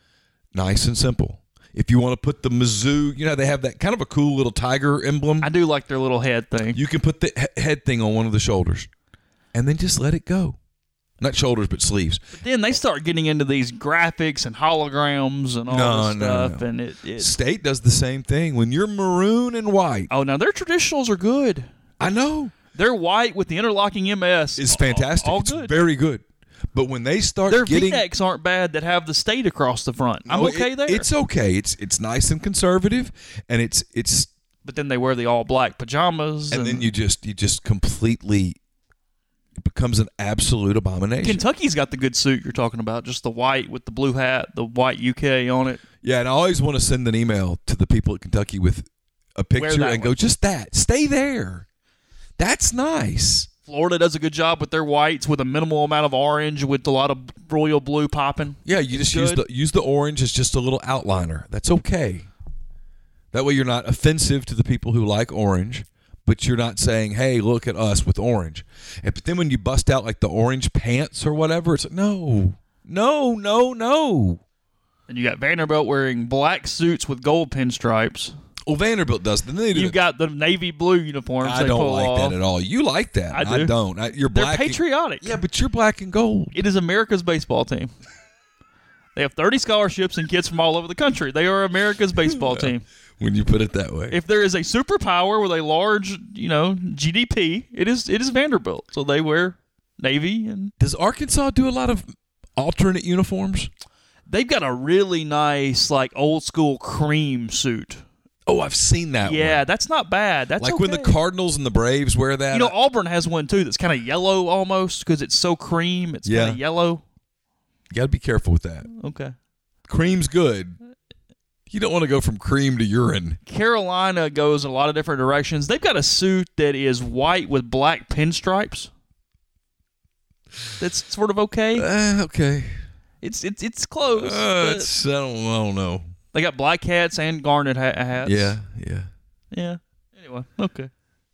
Nice and simple. If you want to put the Mizzou, you know, they have that kind of a cool little tiger emblem. I do like their little head thing. You can put the he- head thing on one of the shoulders and then just let it go. Not shoulders, but sleeves. But then they start getting into these graphics and holograms and all No, this no, stuff. no. And it, it State does the same thing. When you're maroon and white, oh, now their traditionals are good. I know. They're white with the interlocking M S. It's fantastic. All, all it's good. very good. But when they start Their getting V-necks aren't bad that have the state across the front. I'm No, okay it- there. It's okay. It's it's nice and conservative, and it's it's but then they wear the all black pajamas. and And, then you just you just completely it becomes an absolute abomination. Kentucky's got the good suit you're talking about, just the white with the blue hat, the white U K on it. Yeah, and I always want to send an email to the people at Kentucky with a picture that and go, one. just that. Stay there. That's nice. Florida does a good job with their whites with a minimal amount of orange with a lot of royal blue popping. Yeah, you just use good. the use the orange as just a little outliner. That's okay. That way you're not offensive to the people who like orange, but you're not saying, "Hey, look at us with orange." And, but then when you bust out like the orange pants or whatever, it's like, no, no, no, no. And you got Vanderbilt wearing black suits with gold pinstripes. Well, Vanderbilt does. Then they do You've got the navy blue uniforms. I they don't pull like off. that at all. You like that? I do. don't. I, you're They're black. and- patriotic. yeah, but you're black and gold. It is America's baseball team. They have thirty scholarships and kids from all over the country. They are America's baseball team. When you put it that way. If there is a superpower with a large, you know, G D P, it is it is Vanderbilt. So they wear navy, and Does Arkansas do a lot of alternate uniforms? they've got a really nice, like old school cream suit. Oh, I've seen that Yeah, one. that's not bad. That's Like when the okay. Cardinals and the Braves wear that. You know, Auburn has one too that's kind of yellow almost because it's so cream. It's Yeah. kind of yellow. you got to be careful with that. Okay. Cream's good. You don't want to go from cream to urine. Carolina goes in a lot of different directions. They've got a suit that is white with black pinstripes. That's sort of okay. Uh, okay. It's it's it's close. Uh, but it's, I, don't, I don't know. they got black hats and garnet ha- hats. Yeah, yeah. Yeah. Anyway, okay.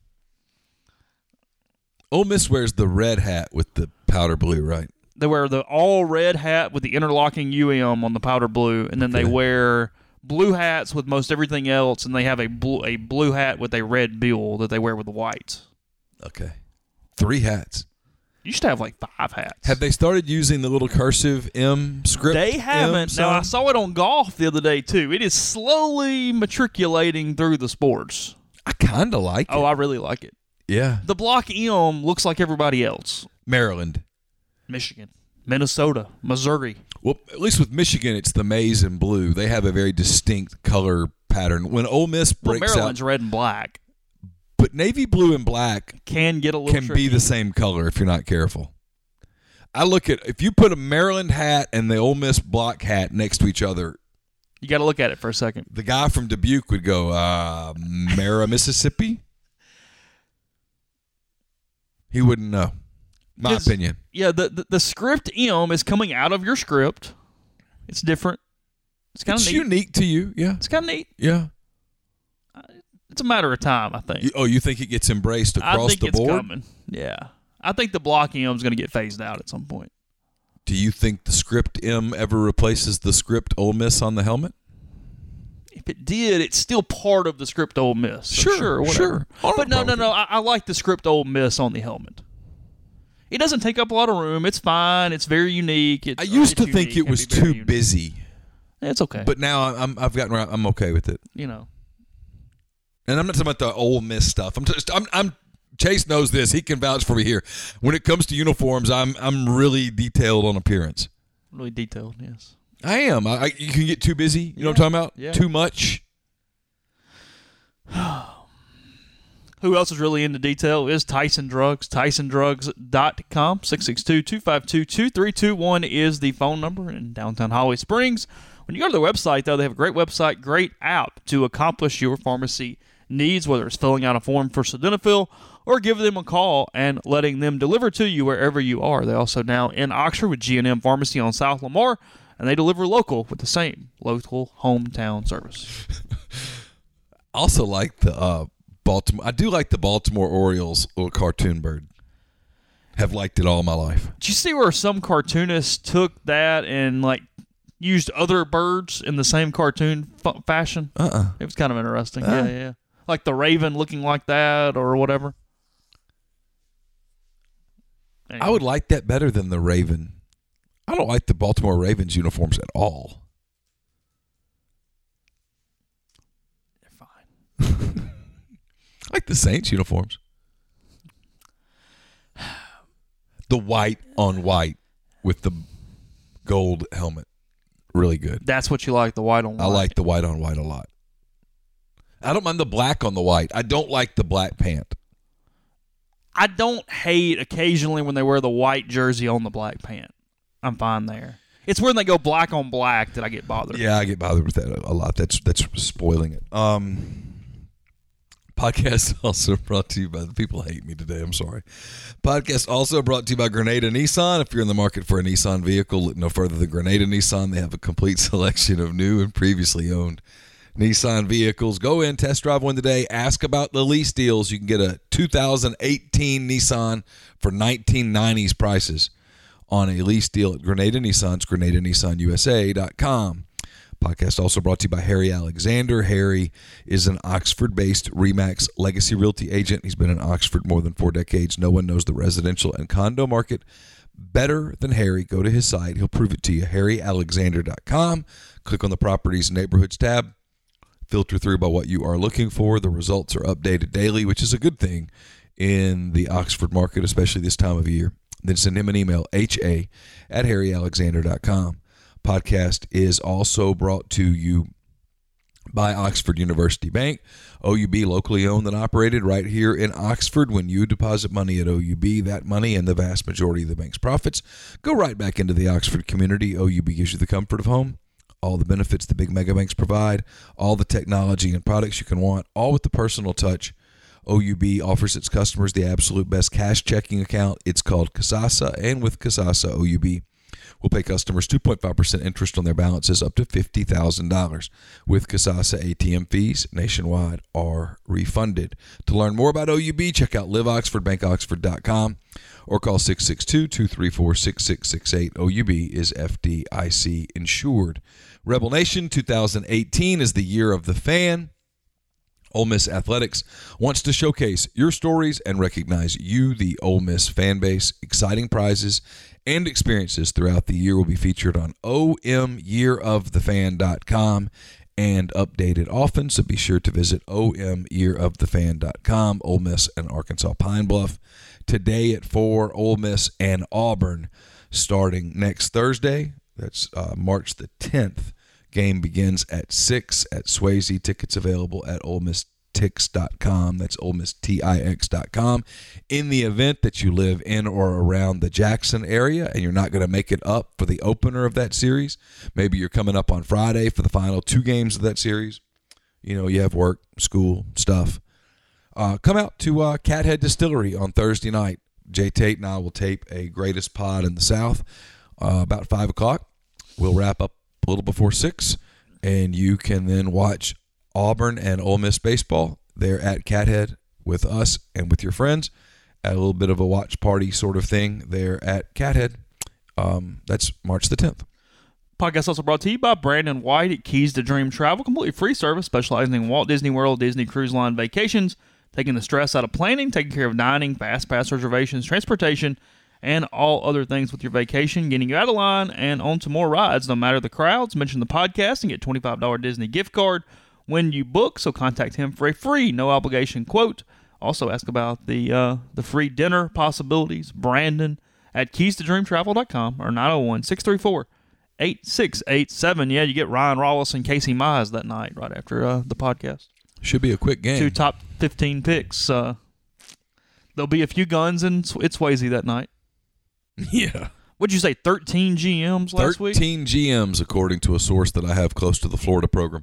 Ole Miss wears the red hat with the powder blue, right? They wear the all red hat with the interlocking U M on the powder blue, and then Okay. they wear blue hats with most everything else, and they have a blue a blue hat with a red bill that they wear with the whites. Okay. Three hats. You used to have like five hats. Have they started using the little cursive M script? They M haven't. Now, I sign? saw it on golf the other day, too. It is slowly matriculating through the sports. I kind of like Oh, it. I really like it. Yeah. The block M looks like everybody else. Maryland. Michigan, Minnesota, Missouri. Well, at least with Michigan, it's the maize and blue. They have a very distinct color pattern. When Ole Miss Well, breaks Maryland's out, red and black. but navy blue and black Can get a little can tricky. be the same color if you're not careful. I look at if you put a Maryland hat and the Ole Miss block hat next to each other, You got to look at it for a second. the guy from Dubuque would go, uh, Mara, Mississippi? He wouldn't know. My 'Cause- opinion. Yeah, the, the the script M is coming out of your script. It's different. It's kind of It's neat. unique to you. Yeah. It's kind of neat. Yeah. It's a matter of time, I think. You- oh, you think it gets embraced I across think the it's board? coming. Yeah. I think the block M is going to get phased out at some point. Do you think the script M ever replaces the script Ole Miss on the helmet? If it did, it's still part of the script Ole Miss. So Sure, sure, whatever. sure. I don't But no, have a no, problem no. I, I like the script Ole Miss on the helmet. It doesn't take up a lot of room. It's fine. It's very unique. It's, I used it's to think unique. it was can be very too unique. busy, It's okay. but now I'm I've gotten around, I'm okay with it. you know, And I'm not talking about the Ole Miss stuff. I'm just I'm I'm Chase knows this. He can vouch for me here. When it comes to uniforms, I'm I'm really detailed on appearance. really detailed. Yes. I am. I, I you can get too busy. You know what I'm talking about? Yeah. Too much. Who else is really into detail is Tyson Drugs. Tyson Drugs dot com. six six two, two five two, two three two one is the phone number in downtown Holly Springs. When you go to their website, though, they have a great website, great app to accomplish your pharmacy needs, whether it's filling out a form for sildenafil or giving them a call and letting them deliver to you wherever you are. They're also now in Oxford with G and M Pharmacy on South Lamar, and they deliver local with the same local hometown service. Also like the uh, Baltimore. I do like the Baltimore Orioles little cartoon bird. Have liked it all my life. Did you see where some cartoonists took that and like used other birds in the same cartoon f- fashion? Uh-uh. It was kind of interesting. Uh. Yeah, yeah. Like the raven looking like that or whatever. Anyway. I would like that better than the Raven. I don't like the Baltimore Ravens uniforms at all. They're fine. I like the Saints uniforms. The white on white with the gold helmet. Really good. That's what you like, the white on white. I like the white on white a lot. I don't mind the black on the white. I don't like the black pant. I don't hate occasionally when they wear the white jersey on the black pant. I'm fine there. It's when they go black on black that I get bothered. Yeah, I get bothered with that a lot. That's that's spoiling it. Um, podcast also brought to you by the people hate me today. I'm sorry. Podcast also brought to you by Grenada Nissan. If you're in the market for a Nissan vehicle, look no further than Grenada Nissan. They have a complete selection of new and previously owned Nissan vehicles. Go in, test drive one today. Ask about the lease deals. You can get a two thousand eighteen Nissan for nineteen nineties prices on a lease deal at Grenada Nissan's Grenada Nissan U S A dot com. Podcast also brought to you by Harry Alexander. Harry is an Oxford-based RE/MAX Legacy Realty agent. He's been in Oxford more than four decades. No one knows the residential and condo market better than Harry. Go to his site. He'll prove it to you. Harry Alexander dot com. Click on the Properties and Neighborhoods tab. Filter through by what you are looking for. The results are updated daily, which is a good thing in the Oxford market, especially this time of year. Then send him an email, H A at Harry Alexander dot com. Podcast is also brought to you by Oxford University Bank. O U B, locally owned and operated right here in Oxford. When you deposit money at O U B, that money and the vast majority of the bank's profits go right back into the Oxford community. O U B gives you the comfort of home, all the benefits the big mega banks provide, all the technology and products you can want, all with the personal touch. O U B offers its customers the absolute best cash checking account. It's called Kasasa, and with Kasasa, O U B will pay customers two point five percent interest on their balances up to fifty thousand dollars. With Kasasa, A T M fees nationwide are refunded. To learn more about O U B, check out live oxford bank oxford dot com or call six six two, two three four, six six six eight. O U B is F D I C insured. Rebel Nation, two thousand eighteen is the year of the fan. Ole Miss Athletics wants to showcase your stories and recognize you, the Ole Miss fan base. Exciting prizes and experiences throughout the year will be featured on O M year of the fan dot com and updated often, so be sure to visit O M year of the fan dot com. Ole Miss and Arkansas Pine Bluff today at four. Ole Miss and Auburn starting next Thursday. That's uh, March the tenth. Game begins at six at Swayze. Tickets available at ole miss tix dot com. That's ole miss tix dot com. In the event that you live in or around the Jackson area and you're not going to make it up for the opener of that series, maybe you're coming up on Friday for the final two games of that series. You know, you have work, school, stuff. Uh, come out to uh, Cathead Distillery on Thursday night. Jay Tate and I will tape a Greatest Pod in the South uh, about five o'clock. We'll wrap up a little before six, and you can then watch Auburn and Ole Miss baseball there at Cathead with us and with your friends at a little bit of a watch party sort of thing there at Cathead. Um, that's March the tenth. Podcast also brought to you by Brandon White at Keys to Dream Travel, completely free service specializing in Walt Disney World, Disney Cruise Line vacations, taking the stress out of planning, taking care of dining, fast pass reservations, transportation, and all other things with your vacation, getting you out of line and onto more rides, no matter the crowds. Mention the podcast and get twenty-five dollars Disney gift card when you book, so contact him for a free, no-obligation quote. Also ask about the uh, the free dinner possibilities. Brandon at keys to dream travel dot com or nine oh one, six three four, eight six eight seven. Yeah, you get Ryan Rawlis and Casey Mize that night right after uh, the podcast. Should be a quick game. Two top fifteen picks. Uh, there'll be a few guns in it's Swayze that night. Yeah. What'd you say, thirteen G Ms last week? thirteen G Ms, according to a source that I have close to the Florida program.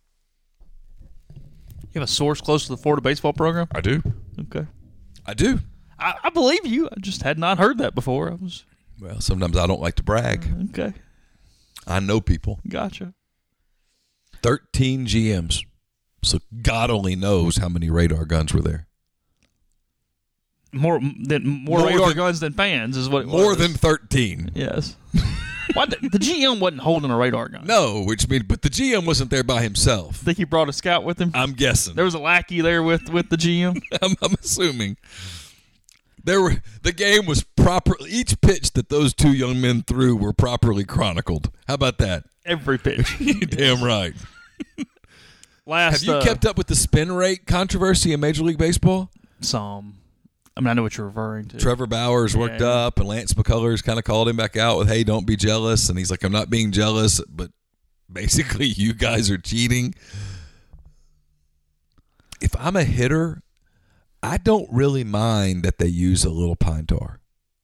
You have a source close to the Florida baseball program? I do. Okay. I do. I, I believe you. I just had not heard that before. I was Well, sometimes I don't like to brag. Okay. I know people. Gotcha. thirteen G Ms. So God only knows how many radar guns were there. More than more, More radar than- guns than fans is what it More was. than thirteen. Yes. Why the, the G M wasn't holding a radar gun. No, which means, but the G M wasn't there by himself. Think he brought a scout with him? I'm guessing. There was a lackey there with, with the G M. I'm, I'm assuming. There were the game was proper. Each pitch that those two young men threw were properly chronicled. How about that? Every pitch. Damn right. Last, Have you uh, kept up with the spin rate controversy in Major League Baseball? some? I mean, I know what you're referring to. Trevor Bauer's worked Yeah. up, and Lance McCullers kind of called him back out with, "Hey, don't be jealous." And he's like, "I'm not being jealous, but basically, you guys are cheating." If I'm a hitter, I don't really mind that they use a little pine tar.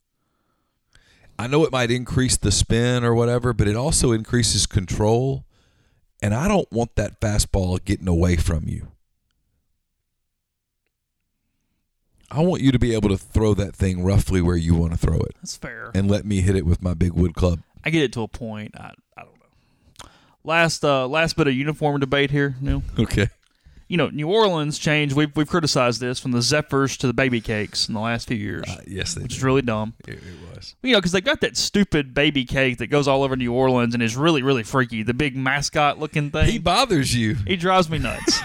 I know it might increase the spin or whatever, but it also increases control, and I don't want that fastball getting away from you. I want you to be able to throw that thing roughly where you want to throw it That's fair. and let me hit it with my big wood club. I get it to a point. I, I don't know. Last uh, last bit of uniform debate here, Neil. Okay. You know, New Orleans changed. We've we've criticized this from the Zephyrs to the baby cakes in the last few years, Uh, yes, they which did. is really dumb. It, it was. You know, because they got that stupid baby cake that goes all over New Orleans and is really really freaky. The big mascot looking thing. He bothers you. He drives me nuts.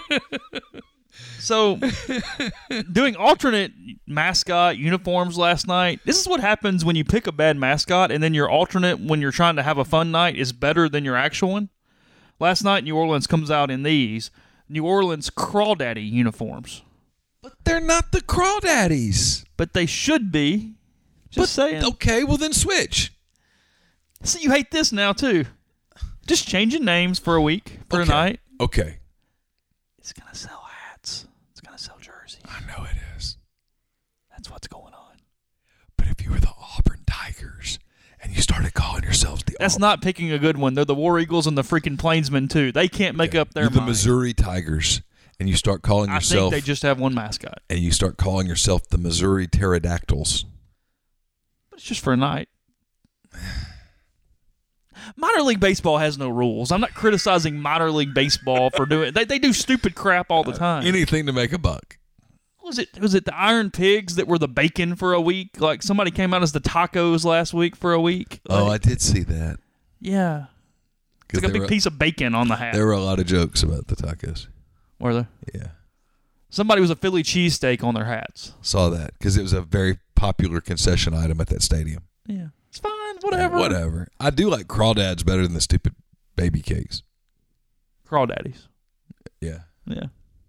So, doing alternate mascot uniforms last night, this is what happens when you pick a bad mascot and then your alternate, when you're trying to have a fun night, is better than your actual one. Last night, New Orleans comes out in these New Orleans Crawdaddy uniforms. But they're not the Crawdaddies. But they should be. Just But, saying. Okay, well then switch. So you hate this now, too. Just changing names for a week, for Okay. a night. Okay. It's going to sell hats. It's going to sell jerseys. I know it is. That's what's going on. But if you were the Auburn Tigers and you started calling yourselves the That's Auburn, not picking a good one. They're the War Eagles and the freaking Plainsmen, too. They can't make up their you're the mind. Missouri Tigers, and you start calling I yourself, think they just have one mascot. and you start calling yourself the Missouri Pterodactyls. But it's just for a night. Minor League Baseball has no rules. I'm not criticizing minor league baseball for doing. They they do stupid crap all the time. Anything to make a buck. Was it was it the Iron Pigs that were the bacon for a week? Like somebody came out as the tacos last week for a week. Like, Oh, I did see that. yeah. It's like a big were, piece of bacon on the hat. There were a lot of jokes about the tacos. Were there? Yeah. Somebody was a Philly cheesesteak on their hats. Saw that because it was a very popular concession item at that stadium. Yeah. It's fine. Whatever. Yeah, whatever. I do like crawdads better than the stupid baby cakes. Crawdaddies. Yeah. Yeah.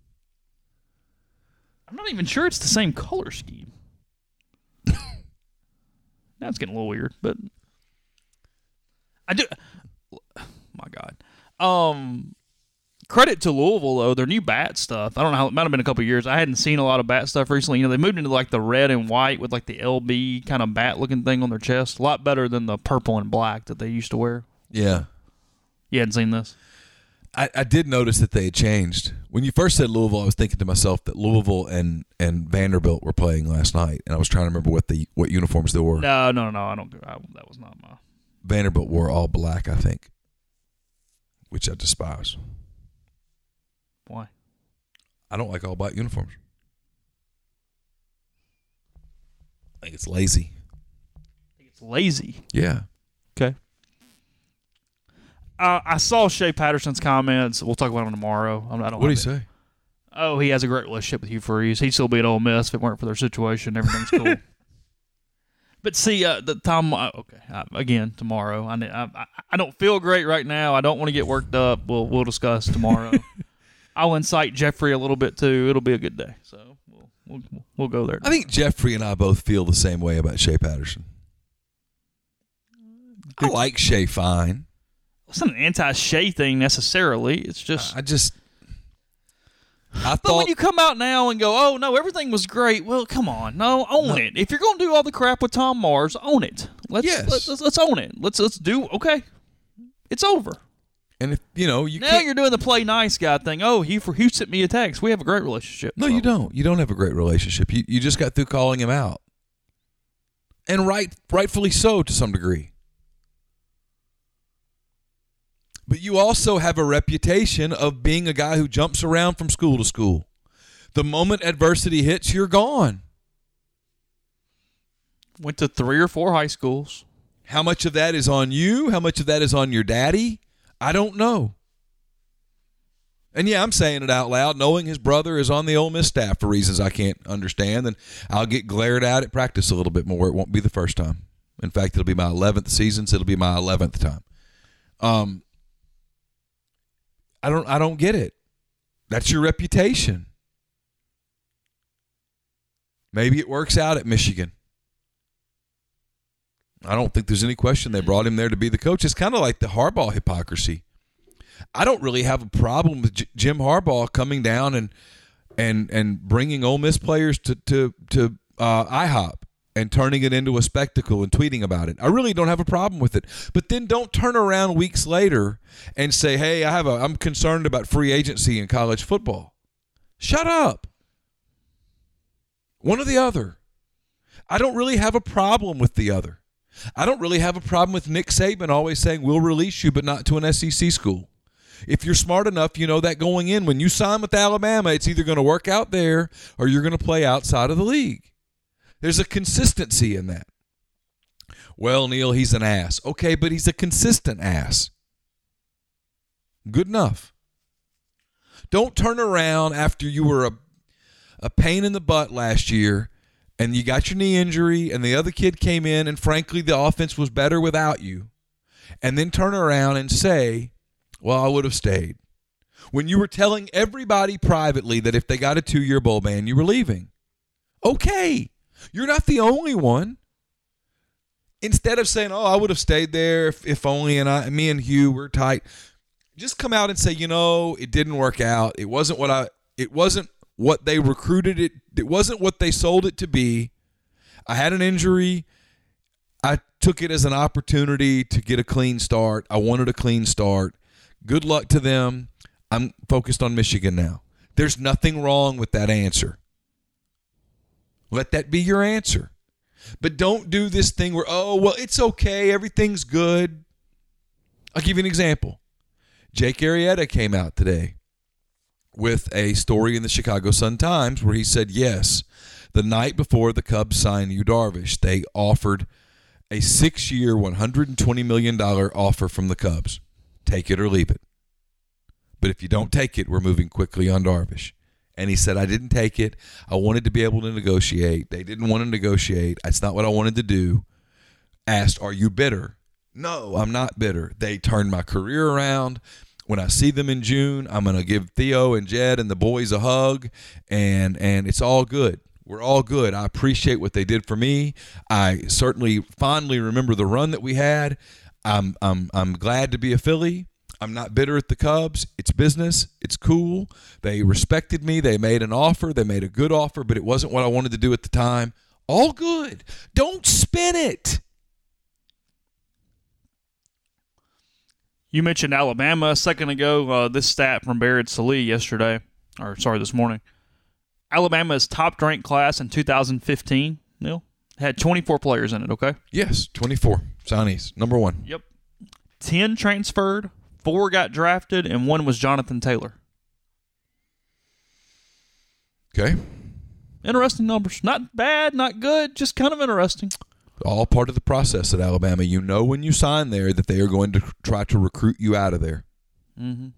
I'm not even sure it's the same color scheme. Now it's getting a little weird, but I do. My God. Um, credit to Louisville though, their new bat stuff. I don't know how it might have been a couple of years. I hadn't seen a lot of bat stuff recently. You know, they moved into like the red and white with like the L B kind of bat looking thing on their chest. A lot better than the purple and black that they used to wear. Yeah. You hadn't seen this? I, I did notice that they had changed. When you first said Louisville, I was thinking to myself that Louisville and, and Vanderbilt were playing last night, and I was trying to remember what the what uniforms they wore. No, no, no. I don't. I, that was not my. Vanderbilt wore all black, I think, which I despise. Why? I don't like all black uniforms. I think it's lazy. I think it's lazy. Yeah. Okay. Uh, I saw Shea Patterson's comments. We'll talk about them tomorrow. I don't. What did he say? say? Oh, he has a great relationship with Hugh Freeze. He'd still be at Ole Miss if it weren't for their situation. Everything's cool. But see, uh, the time. Uh, okay, uh, again tomorrow. I, I I don't feel great right now. I don't want to get worked up. We'll we'll discuss tomorrow. I'll incite Jeffrey a little bit too. It'll be a good day. So we'll we'll, we'll go there. I think Jeffrey and I both feel the same way about Shea Patterson. I like Shea fine. It's not an anti-Shea thing necessarily. It's just I just. I But thought when you come out now and go, oh, no, everything was great, well, come on. No, own No. it. If you're going to do all the crap with Tom Mars, own it. Let's, Yes. let's, let's, let's own it. Let's let's do, okay. It's over. and if you know you Now can't, you're doing the play nice guy thing. Oh, he, for, he sent me a text. We have a great relationship. no, So, you don't. You don't have a great relationship. You you just got through calling him out, and right rightfully so to some degree. But you also have a reputation of being a guy who jumps around from school to school. The moment adversity hits, you're gone. Went to three or four high schools. How much of that is on you? How much of that is on your daddy? I don't know. And yeah, I'm saying it out loud, knowing his brother is on the Ole Miss staff for reasons I can't understand, and I'll get glared at at practice a little bit more. It won't be the first time. In fact, it'll be my eleventh season, so it'll be my eleventh time. Um, I don't I don't get it. That's your reputation. Maybe it works out at Michigan. I don't think there's any question they brought him there to be the coach. It's kind of like the Harbaugh hypocrisy. I don't really have a problem with J- Jim Harbaugh coming down and and and bringing Ole Miss players to to to uh, I hop and turning it into a spectacle and tweeting about it. I really don't have a problem with it. But then don't turn around weeks later and say, "Hey, I have a I'm concerned about free agency in college football." Shut up. One or the other. I don't really have a problem with the other. I don't really have a problem with Nick Saban always saying, "We'll release you, but not to an S E C school." If you're smart enough, you know that going in. When you sign with Alabama, it's either going to work out there or you're going to play outside of the league. There's a consistency in that. Well, Neil, he's an ass. Okay, but he's a consistent ass. Good enough. Don't turn around after you were a, a pain in the butt last year and you got your knee injury and the other kid came in and, frankly, the offense was better without you, and then turn around and say, well, I would have stayed. When you were telling everybody privately that if they got a two-year bowl ban, you were leaving. Okay. You're not the only one. Instead of saying, oh, I would have stayed there if, if only and I, me and Hugh were tight, just come out and say, you know, it didn't work out. It wasn't what I it wasn't what they recruited it. It wasn't what they sold it to be. I had an injury. I took it as an opportunity to get a clean start. I wanted a clean start. Good luck to them. I'm focused on Michigan now. There's nothing wrong with that answer. Let that be your answer. But don't do this thing where, oh, well, it's okay. Everything's good. I'll give you an example. Jake Arrieta came out today with a story in the Chicago Sun-Times where he said, yes, the night before the Cubs signed Yu Darvish, they offered a six-year, one hundred twenty million dollars offer from the Cubs. Take it or leave it. But if you don't take it, we're moving quickly on Darvish. And he said, I didn't take it. I wanted to be able to negotiate. They didn't want to negotiate. That's not what I wanted to do. Asked, are you bitter? No, I'm not bitter. They turned my career around. When I see them in June, I'm going to give Theo and Jed and the boys a hug, and and it's all good. We're all good. I appreciate what they did for me. I certainly fondly remember the run that we had. I'm I'm I'm glad to be a Philly. I'm not bitter at the Cubs. It's business. It's cool. They respected me. They made an offer. They made a good offer, but it wasn't what I wanted to do at the time. All good. Don't spin it. You mentioned Alabama a second ago. Uh, this stat from Barrett Sallee yesterday, or sorry, this morning. Alabama's top-ranked class in two thousand fifteen, Neil, had twenty-four players in it, okay? Yes, twenty-four. Signees, number one. Yep. ten transferred, four got drafted, and one was Jonathan Taylor. Okay. Interesting numbers. Not bad, not good, just kind of interesting. All part of the process at Alabama. You know when you sign there that they are going to try to recruit you out of there. Mm-hmm.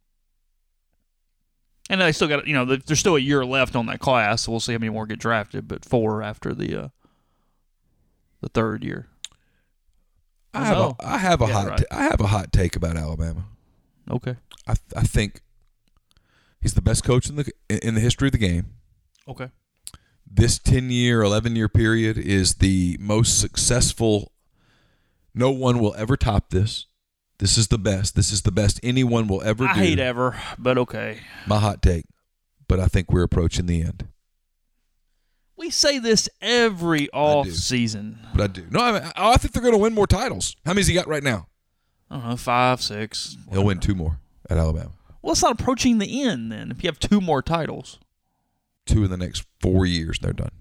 And they still got, you know, there's still a year left on that class, so we'll see how many more get drafted, but four after the uh, the third year. I have oh. a, I have a yeah, hot right. t- I have a hot take about Alabama. Okay. I th- I think he's the best coach in the in the history of the game. Okay. This ten-year, eleven-year period is the most successful. No one will ever top this. This is the best. This is the best anyone will ever I do. hate ever, but okay. My hot take. But I think we're approaching the end. We say this every off season. But I do. No, I, mean, I think they're going to win more titles. How many's he got right now? I don't know, five, six. Whatever. He'll win two more at Alabama. Well, it's not approaching the end then if you have two more titles. Two in the next four years, they're done.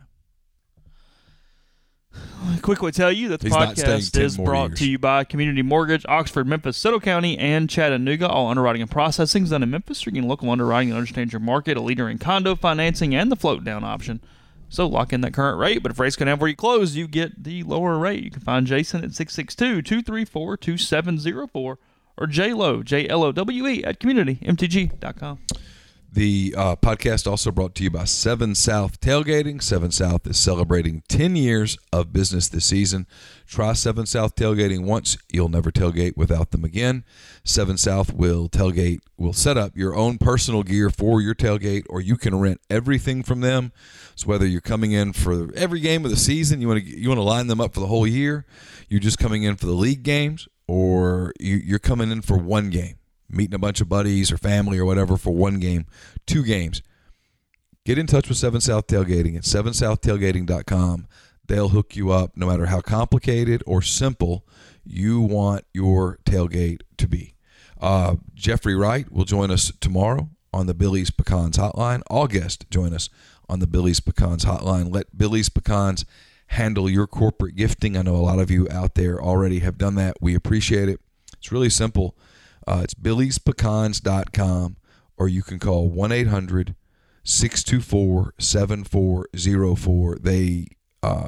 I quickly tell you that the He's not staying podcast ten is more brought years. to you by Community Mortgage, Oxford, Memphis, Soto County, and Chattanooga. All underwriting and processing is done in Memphis. You're getting local underwriting that understands your market, a leader in condo financing and the float down option. So lock in that current rate, but if rates go down before you close, you get the lower rate. You can find Jason at six six two, two three four, two seven zero four or J L O, J L O W E at community m t g dot com. The uh, podcast also brought to you by Seven South Tailgating. Seven South is celebrating ten years of business this season. Try Seven South Tailgating once. You'll never tailgate without them again. Seven South will tailgate, will set up your own personal gear for your tailgate, or you can rent everything from them. So whether you're coming in for every game of the season, you want to you want to line them up for the whole year, you're just coming in for the league games, or you, you're coming in for one game. Meeting a bunch of buddies or family or whatever for one game, two games. Get in touch with Seven South Tailgating at seven south tailgating dot com. They'll hook you up no matter how complicated or simple you want your tailgate to be. Uh, Jeffrey Wright will join us tomorrow on the Billy's Pecans Hotline. All guests join us on the Billy's Pecans Hotline. Let Billy's Pecans handle your corporate gifting. I know a lot of you out there already have done that. We appreciate it. It's really simple. Uh, it's billys pecans dot com, or you can call one eight hundred, six two four, seven four zero four. They uh,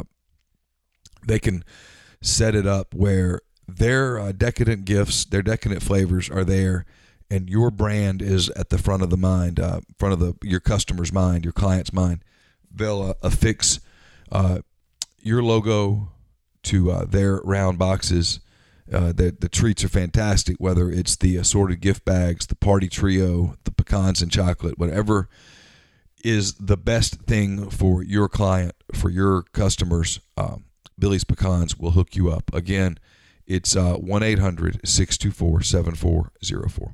they can set it up where their uh, decadent gifts, their decadent flavors are there, and your brand is at the front of the mind, uh, front of the your customer's mind, your client's mind. They'll uh, affix uh, your logo to uh, their round boxes. Uh, the, the treats are fantastic, whether it's the assorted gift bags, the party trio, the pecans and chocolate, whatever is the best thing for your client, for your customers. Um, Billy's Pecans will hook you up. Again, it's uh, one eight hundred, six two four, seven four zero four.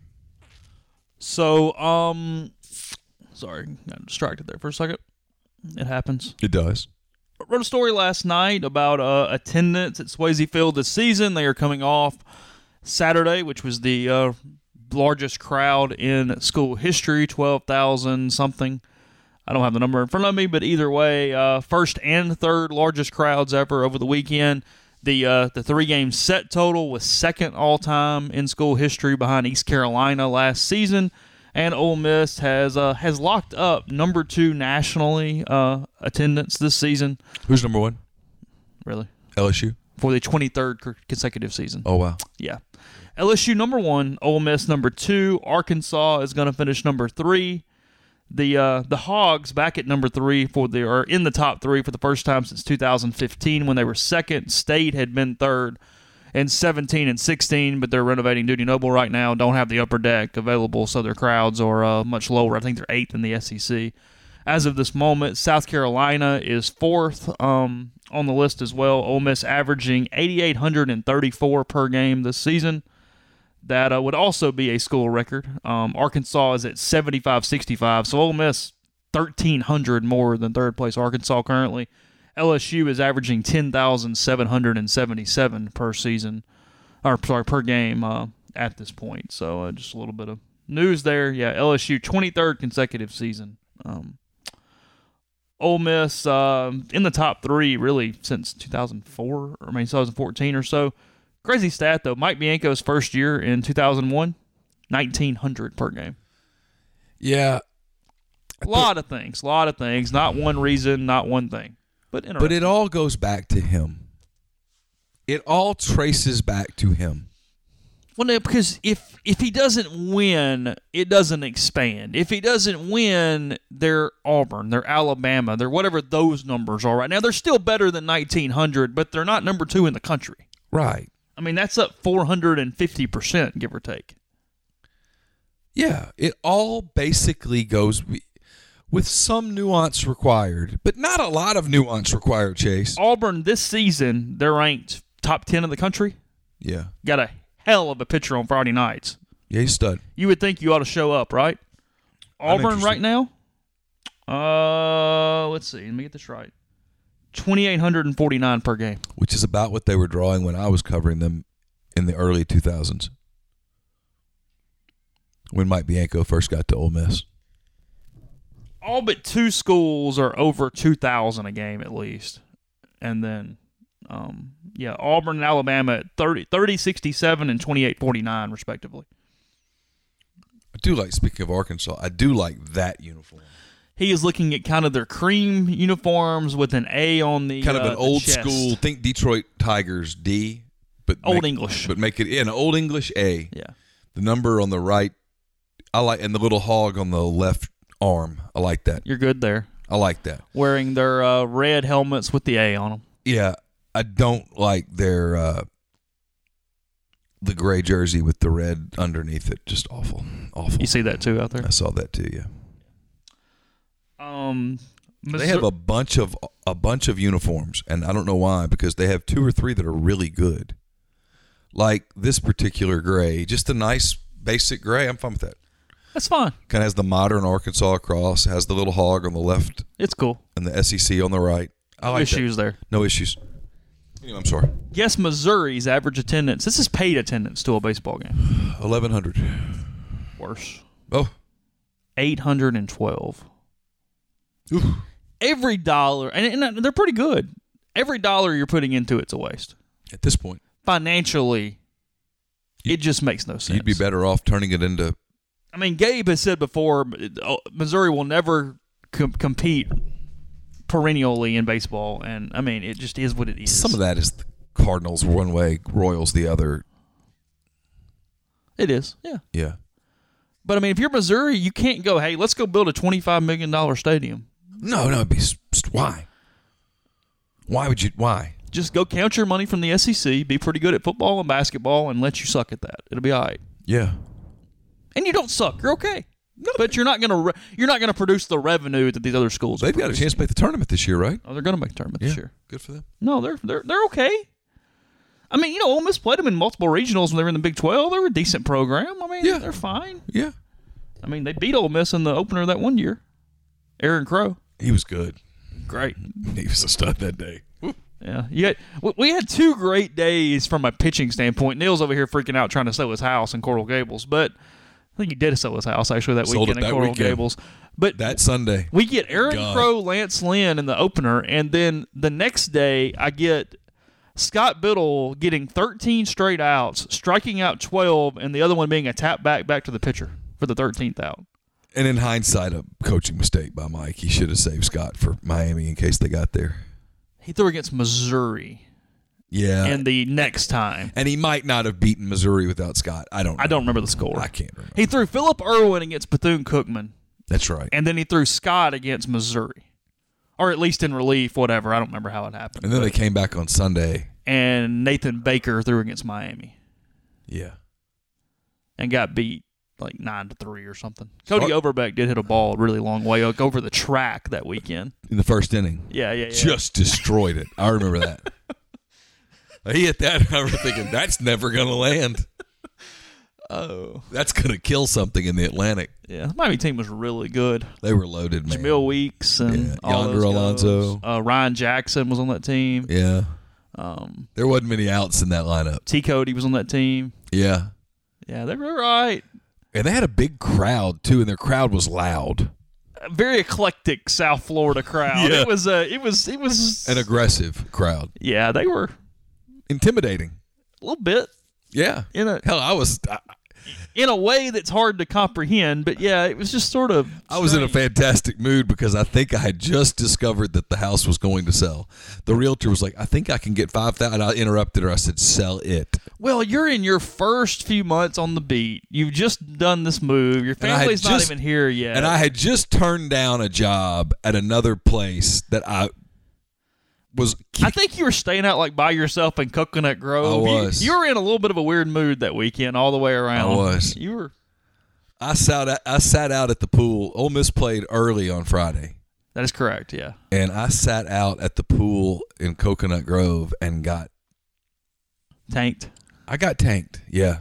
So, um, sorry, got distracted there for a second. It happens. It does. I wrote a story last night about uh, attendance at Swayze Field this season. They are coming off Saturday, which was the uh, largest crowd in school history, twelve thousand something. I don't have the number in front of me, but either way, uh, first and third largest crowds ever over the weekend. The uh, the three-game set total was second all-time in school history behind East Carolina last season. And Ole Miss has uh, has locked up number two nationally uh, attendance this season. Who's number one? Really? L S U? For the twenty-third consecutive season. Oh, wow. Yeah. L S U number one, Ole Miss number two. Arkansas is going to finish number three. The uh, the Hogs back at number three for the or in the top three for the first time since two thousand fifteen when they were second. State had been third in seventeen and sixteen, but they're renovating Dudy Noble right now. Don't have the upper deck available, so their crowds are uh, much lower. I think they're eighth in the S E C. As of this moment, South Carolina is fourth um, on the list as well. Ole Miss averaging eight thousand eight hundred thirty-four per game this season. That uh, would also be a school record. Um, Arkansas is at seventy-five sixty-five, so Ole Miss thirteen hundred more than third place Arkansas currently. L S U is averaging ten thousand seven hundred seventy-seven per season, or sorry, per game uh, at this point. So uh, just a little bit of news there. Yeah, L S U twenty-third consecutive season. Um, Ole Miss uh, in the top three really since two thousand four, or I mean two thousand fourteen or so. Crazy stat, though. Mike Bianco's first year in two thousand one, nineteen hundred per game. Yeah. A lot of things. A lot of things. Not one reason, not one thing. But interesting. But it all goes back to him. It all traces back to him. Well, no, because if if he doesn't win, it doesn't expand. If he doesn't win, they're Auburn, they're Alabama, they're whatever those numbers are right now. They're still better than nineteen hundred, but they're not number two in the country. Right. I mean, that's up four hundred fifty percent, give or take. Yeah, it all basically goes with some nuance required, but not a lot of nuance required, Chase. Auburn this season, they're ranked top ten in the country. Yeah. Got a hell of a pitcher on Friday nights. Yeah, he's stud. You would think you ought to show up, right? I'm Auburn interested. right now, uh, let's see. Let me get this right. twenty-eight hundred forty-nine per game. Which is about what they were drawing when I was covering them in the early two thousands. When Mike Bianco first got to Ole Miss. All but two schools are over two thousand a game at least. And then, um, yeah, Auburn and Alabama at thirty, thirty sixty-seven and twenty-eight forty-nine, respectively. I do like, speaking of Arkansas, I do like that uniform. He is looking at kind of their cream uniforms with an A on the Kind of uh, an old chest. school, think Detroit Tigers D, but Old make, English. But make it yeah, an Old English A. Yeah. The number on the right, I like, and the little hog on the left arm. I like that. You're good there. I like that. Wearing their uh, red helmets with the A on them. Yeah, I don't like their uh, the gray jersey with the red underneath it. Just awful, awful. You see that too out there? I saw that too. Yeah. Um, They have a bunch of a bunch of uniforms, and I don't know why, because they have two or three that are really good. Like this particular gray, just a nice basic gray. I'm fine with that. That's fine. Kind of has the modern Arkansas cross, has the little hog on the left, It's cool. and the S E C on the right. I No like issues that. there. No issues. Anyway, I'm sorry. Guess Missouri's average attendance. This is paid attendance to a baseball game. eleven hundred. Worse. Oh. eight hundred twelve. Ooh. Every dollar, and, and they're pretty good. Every dollar you're putting into it's a waste. At this point, Financially, it just makes no sense. you'd be better off turning it into. I mean, Gabe has said before, Missouri will never com- compete perennially in baseball, and I mean, it just is what it is. Some of that is the Cardinals one way, Royals the other. It is, yeah. Yeah. But I mean, if you're Missouri, you can't go, hey, let's go build a twenty-five million dollars stadium. No, no. It'd be, why? Why would you? Why? Just go count your money from the S E C, be pretty good at football and basketball, and let you suck at that. It'll be all right. Yeah. And you don't suck. You're okay. No, but you're not gonna re- you're not gonna produce the revenue that these other schools. They've are got a chance to make the tournament this year, right? Oh, they're gonna make the tournament this year. Good for them. No, they're they're they're okay. I mean, you know, Ole Miss played them in multiple regionals when they were in the Big twelve. They were a decent program. I mean, Yeah. they're fine. Yeah. I mean, they beat Ole Miss in the opener that one year. Aaron Crow. He was good. Great. He was a stud that day. Yeah, you had, we had two great days from a pitching standpoint. Neil's over here freaking out trying to sell his house in Coral Gables, but I think he did sell his house actually that Sold weekend it in that Coral weekend. Gables. But that Sunday. we get Aaron God. Crow, Lance Lynn in the opener, and then the next day I get Scott Biddle getting thirteen straight outs, striking out twelve, and the other one being a tap back back to the pitcher for the thirteenth out. And in hindsight, a coaching mistake by Mike. He should have saved Scott for Miami in case they got there. He threw against Missouri. Yeah. And the next time. And he might not have beaten Missouri without Scott. I don't know. I don't remember the score. I can't remember. He threw Philip Irwin against Bethune-Cookman, That's right. and then he threw Scott against Missouri. Or at least in relief, whatever. I don't remember how it happened. And then but- they came back on Sunday. And Nathan Baker threw against Miami Yeah. and got beat like nine to three or something. Cody Overbeck did hit a ball a really long way like, over the track that weekend. In the first inning. Yeah, yeah, yeah. Just destroyed it. I remember that. He hit that, and I remember thinking, that's never going to land. Oh. That's going to kill something in the Atlantic. Yeah, the Miami team was really good. They were loaded, man. Jamil Weeks and Yeah, all Yonder those Alonso. guys. Uh, Ryan Jackson was on that team. Yeah. Um, There wasn't many outs in that lineup. T. Cody was on that team. Yeah. Yeah, they were all right. And they had a big crowd, too, and their crowd was loud. A very eclectic South Florida crowd. Yeah. It was uh, it was it was An aggressive crowd. yeah, they were Intimidating. a little bit Yeah. in a Hell, I was I, in a way that's hard to comprehend, but yeah, it was just sort of I was in a strange. fantastic mood because I think I had just discovered that the house was going to sell. The realtor was like, I think I can get five thousand dollars. I interrupted her. I said, sell it. Well, you're in your first few months on the beat. You've just done this move. Your And I had family's not just- even here yet. And I had just turned down a job at another place that I was. I think you were staying out like by yourself in Coconut Grove. I You- was. You, were in a little bit of a weird mood that weekend, all the way around. I was. You were. I sat out, I sat out at the pool. Ole Miss played early on Friday, That is correct. Yeah. and I sat out at the pool in Coconut Grove and got Tanked I got tanked. Yeah,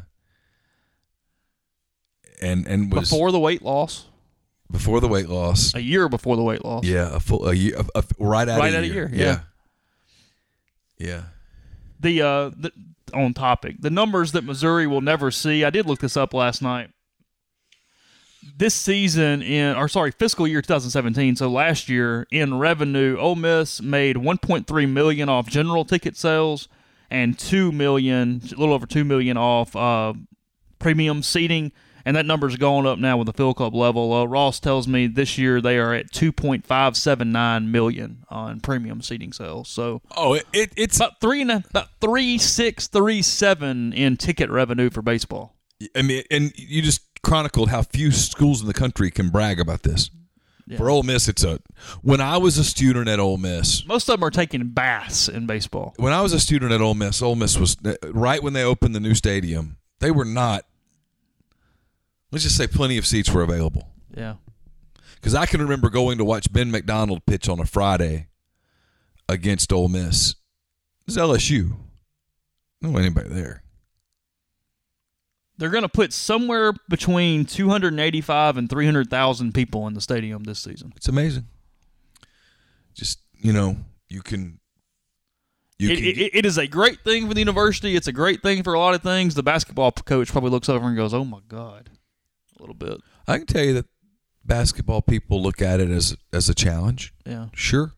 and and was before the weight loss. before the weight loss. A year before the weight loss. Yeah, a full a year, a, a, right out Right of out a of year. year, yeah. yeah, yeah. The uh, the on topic, the numbers that Missouri will never see. I did look this up last night. This season in, or sorry, fiscal year twenty seventeen. So last year in revenue, Ole Miss made one point three million off general ticket sales and two million, a little over two million off uh, premium seating. And that number's gone up now with the Phil Club level. Uh, Ross tells me this year they are at two point five seven nine million on premium seating sales. So Oh, it, it it's. about three and a, about three six three seven in ticket revenue for baseball. I mean, and you just chronicled how few schools in the country can brag about this. Yeah. For Ole Miss, it's a. When I was a student at Ole Miss, Most of them are taking baths in baseball. when I was a student at Ole Miss, Ole Miss was right when they opened the new stadium. They were not. Let's just say plenty of seats were available. Yeah. Because I can remember going to watch Ben McDonald pitch on a Friday against Ole Miss. It was L S U. No anybody there. They're going to put somewhere between two hundred eighty-five and three hundred thousand people in the stadium this season. It's amazing. Just, you know, you can. You It, can it, it is a great thing for the university. It's a great thing for a lot of things. The basketball coach probably looks over and goes, oh, my God, a little bit. I can tell you that basketball people look at it as as a challenge. Yeah. Sure.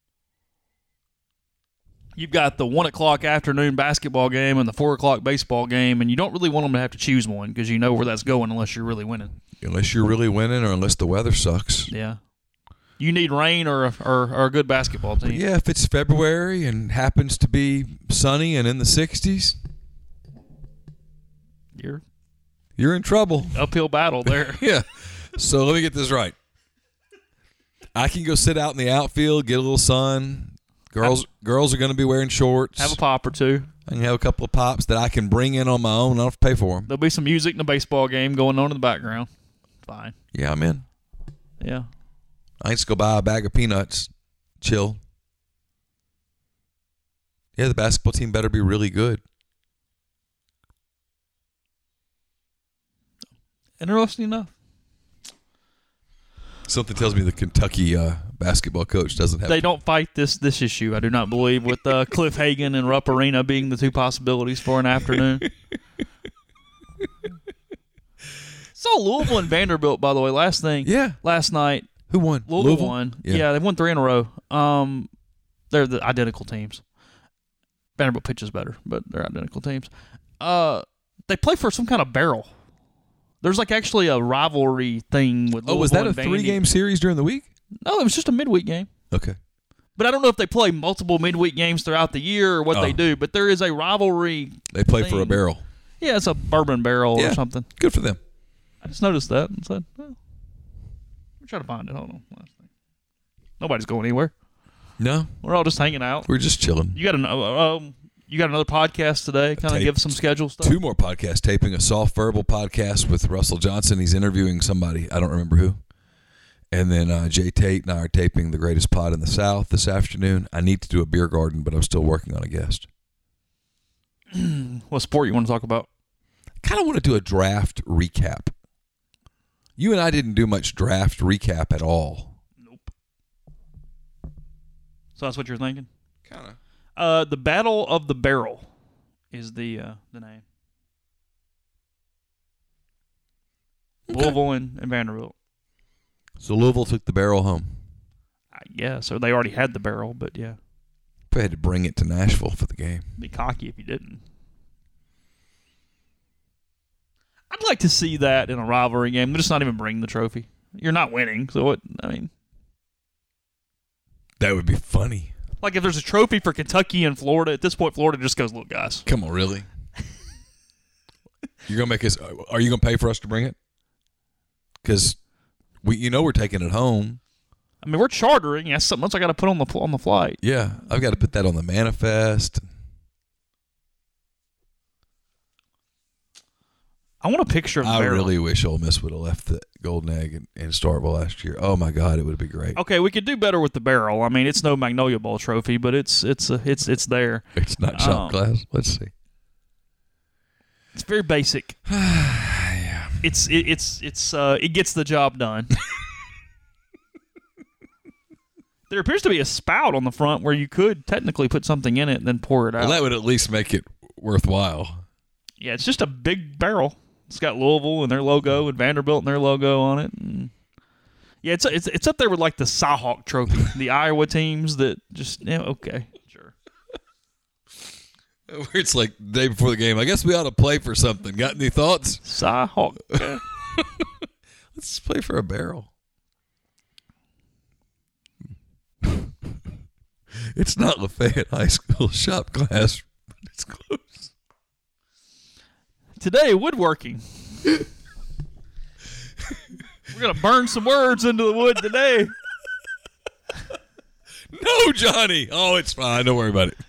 You've got the one o'clock afternoon basketball game and the four o'clock baseball game, and you don't really want them to have to choose one because you know where that's going unless you're really winning. Unless you're really winning or unless the weather sucks. Yeah. You need rain or a, or, or a good basketball team. But yeah, if it's February and happens to be sunny and in the sixties, You're you're in trouble. uphill battle there. Yeah. So let me get this right. I can go sit out in the outfield, get a little sun. Girls girls are going to be wearing shorts. Have a pop or two. I can have a couple of pops that I can bring in on my own. I don't have to pay for them. There'll be some music in the baseball game going on in the background. Fine. Yeah, I'm in. Yeah. I can just go buy a bag of peanuts, chill. Yeah, the basketball team better be really good. Interesting enough. Something tells me the Kentucky uh, basketball coach doesn't have. They don't fight this this issue, I do not believe, with uh, Cliff Hagan and Rupp Arena being the two possibilities for an afternoon. Saw Louisville and Vanderbilt, by the way, last thing. Yeah. Last night. Who won? Louisville, Louisville? won. Yeah. Yeah. They've won three in a row. Um, they're the identical teams. Vanderbilt pitches better, but they're identical teams. Uh, they play for some kind of barrel. There's like actually a rivalry thing with Louisville. Oh, was that a and Vandy. three-game series during the week? No, it was just a midweek game. Okay. But I don't know if they play multiple midweek games throughout the year or what Oh. they do, but there is a rivalry. They play for a thing. barrel. Yeah, it's a bourbon barrel Yeah. or something. Good for them. I just noticed that and said, well, we're trying to find it. Hold on. Last thing. Nobody's going anywhere. No, We're all just hanging out. we're just chilling. You got an, uh, um, you got another podcast today? Kind of Tape- give some schedule stuff? Two more podcasts. Taping a soft verbal podcast with Russell Johnson. He's interviewing somebody. I don't remember who. And then uh, Jay Tate and I are taping The Greatest Pod in the South this afternoon. I need to do a beer garden, but I'm still working on a guest. What sport you want to talk about? Kind of want to do a draft recap. You and I didn't do much draft recap at all. Nope. So that's what you're thinking? Kind of. Uh, the Battle of the Barrel is the uh, the name. Okay. Louisville and, and Vanderbilt. So Louisville took the barrel home. I guess, or they already had the barrel, but yeah. Probably had to bring it to Nashville for the game. Be cocky if you didn't. I'd like to see that in a rivalry game. Just not even bring the trophy. You're not winning, so what? I mean, That would be funny. like if there's a trophy for Kentucky and Florida, at this point, Florida just goes, "Look, guys, Come on, really? You're gonna make us? Are you gonna pay for us to bring it? Because we, you know, we're taking it home. I mean, we're chartering. That's something else I got to put on the on the flight." Yeah, I've got to put that on the manifest. I want a picture of the I barrel. really wish Ole Miss would have left the Golden Egg in, in Starkville last year. Oh my God, it would be great. Okay, we could do better with the barrel. I mean, it's no Magnolia Bowl trophy, but it's it's uh, it's it's there. It's not shot Um, glass. Let's see. It's very basic. yeah. It's it, it's it's uh, it gets the job done. There appears to be a spout on the front where you could technically put something in it and then pour it out. Well, that would at least make it worthwhile. Yeah, it's just a big barrel. It's got Louisville and their logo and Vanderbilt and their logo on it. And yeah, it's it's it's up there with like the Cyhawk Trophy, the Iowa teams that just yeah okay sure. Where it's like the day before the game. I guess we ought to play for something. Got any thoughts? Cyhawk. Okay. Let's play for a barrel. It's not Lafayette High School shop class, but it's close. Today, woodworking. We're gonna burn some words into the wood today. No, Johnny. Oh, it's fine. Don't worry about it.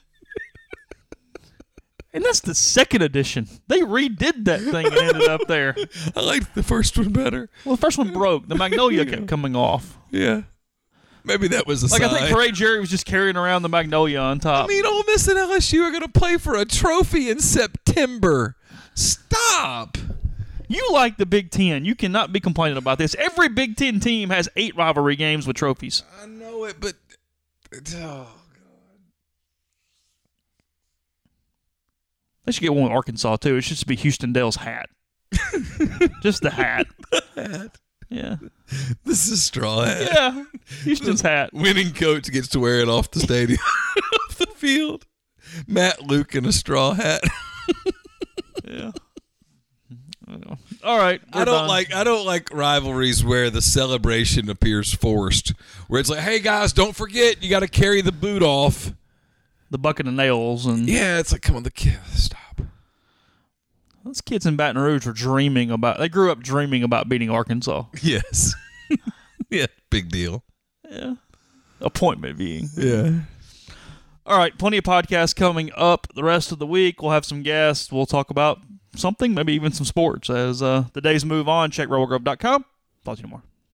And that's the second edition. They redid that thing and ended up there. I liked the first one better. Well, the first one broke. The Magnolia kept coming off. Yeah. Maybe that was a Like sign. I think Parade Jerry was just carrying around the Magnolia on top. I mean, Ole Miss and L S U are going to play for a trophy in September. Stop. You like the Big Ten. You cannot be complaining about this. Every Big Ten team has eight rivalry games with trophies. I know it, but oh. They should get one with Arkansas, too. It should just be Houston Dale's hat. Just the hat. Hat. Yeah. This is straw hat. Yeah. Houston's hat. Winning coach gets to wear it off the stadium, off the field. Matt Luke in a straw hat. Yeah. All right. I don't done. like I don't like rivalries where the celebration appears forced. Where it's like, hey guys, don't forget you got to carry the boot off. the bucket of nails. And Yeah, it's like, come on, the kid, stop. those kids in Baton Rouge were dreaming about, they grew up dreaming about beating Arkansas. Yes. Yeah, big deal. Yeah. Appointment being. Yeah. All right, plenty of podcasts coming up the rest of the week. We'll have some guests. We'll talk about something, maybe even some sports as uh, the days move on. Check rebel grove dot com. Talk to you tomorrow.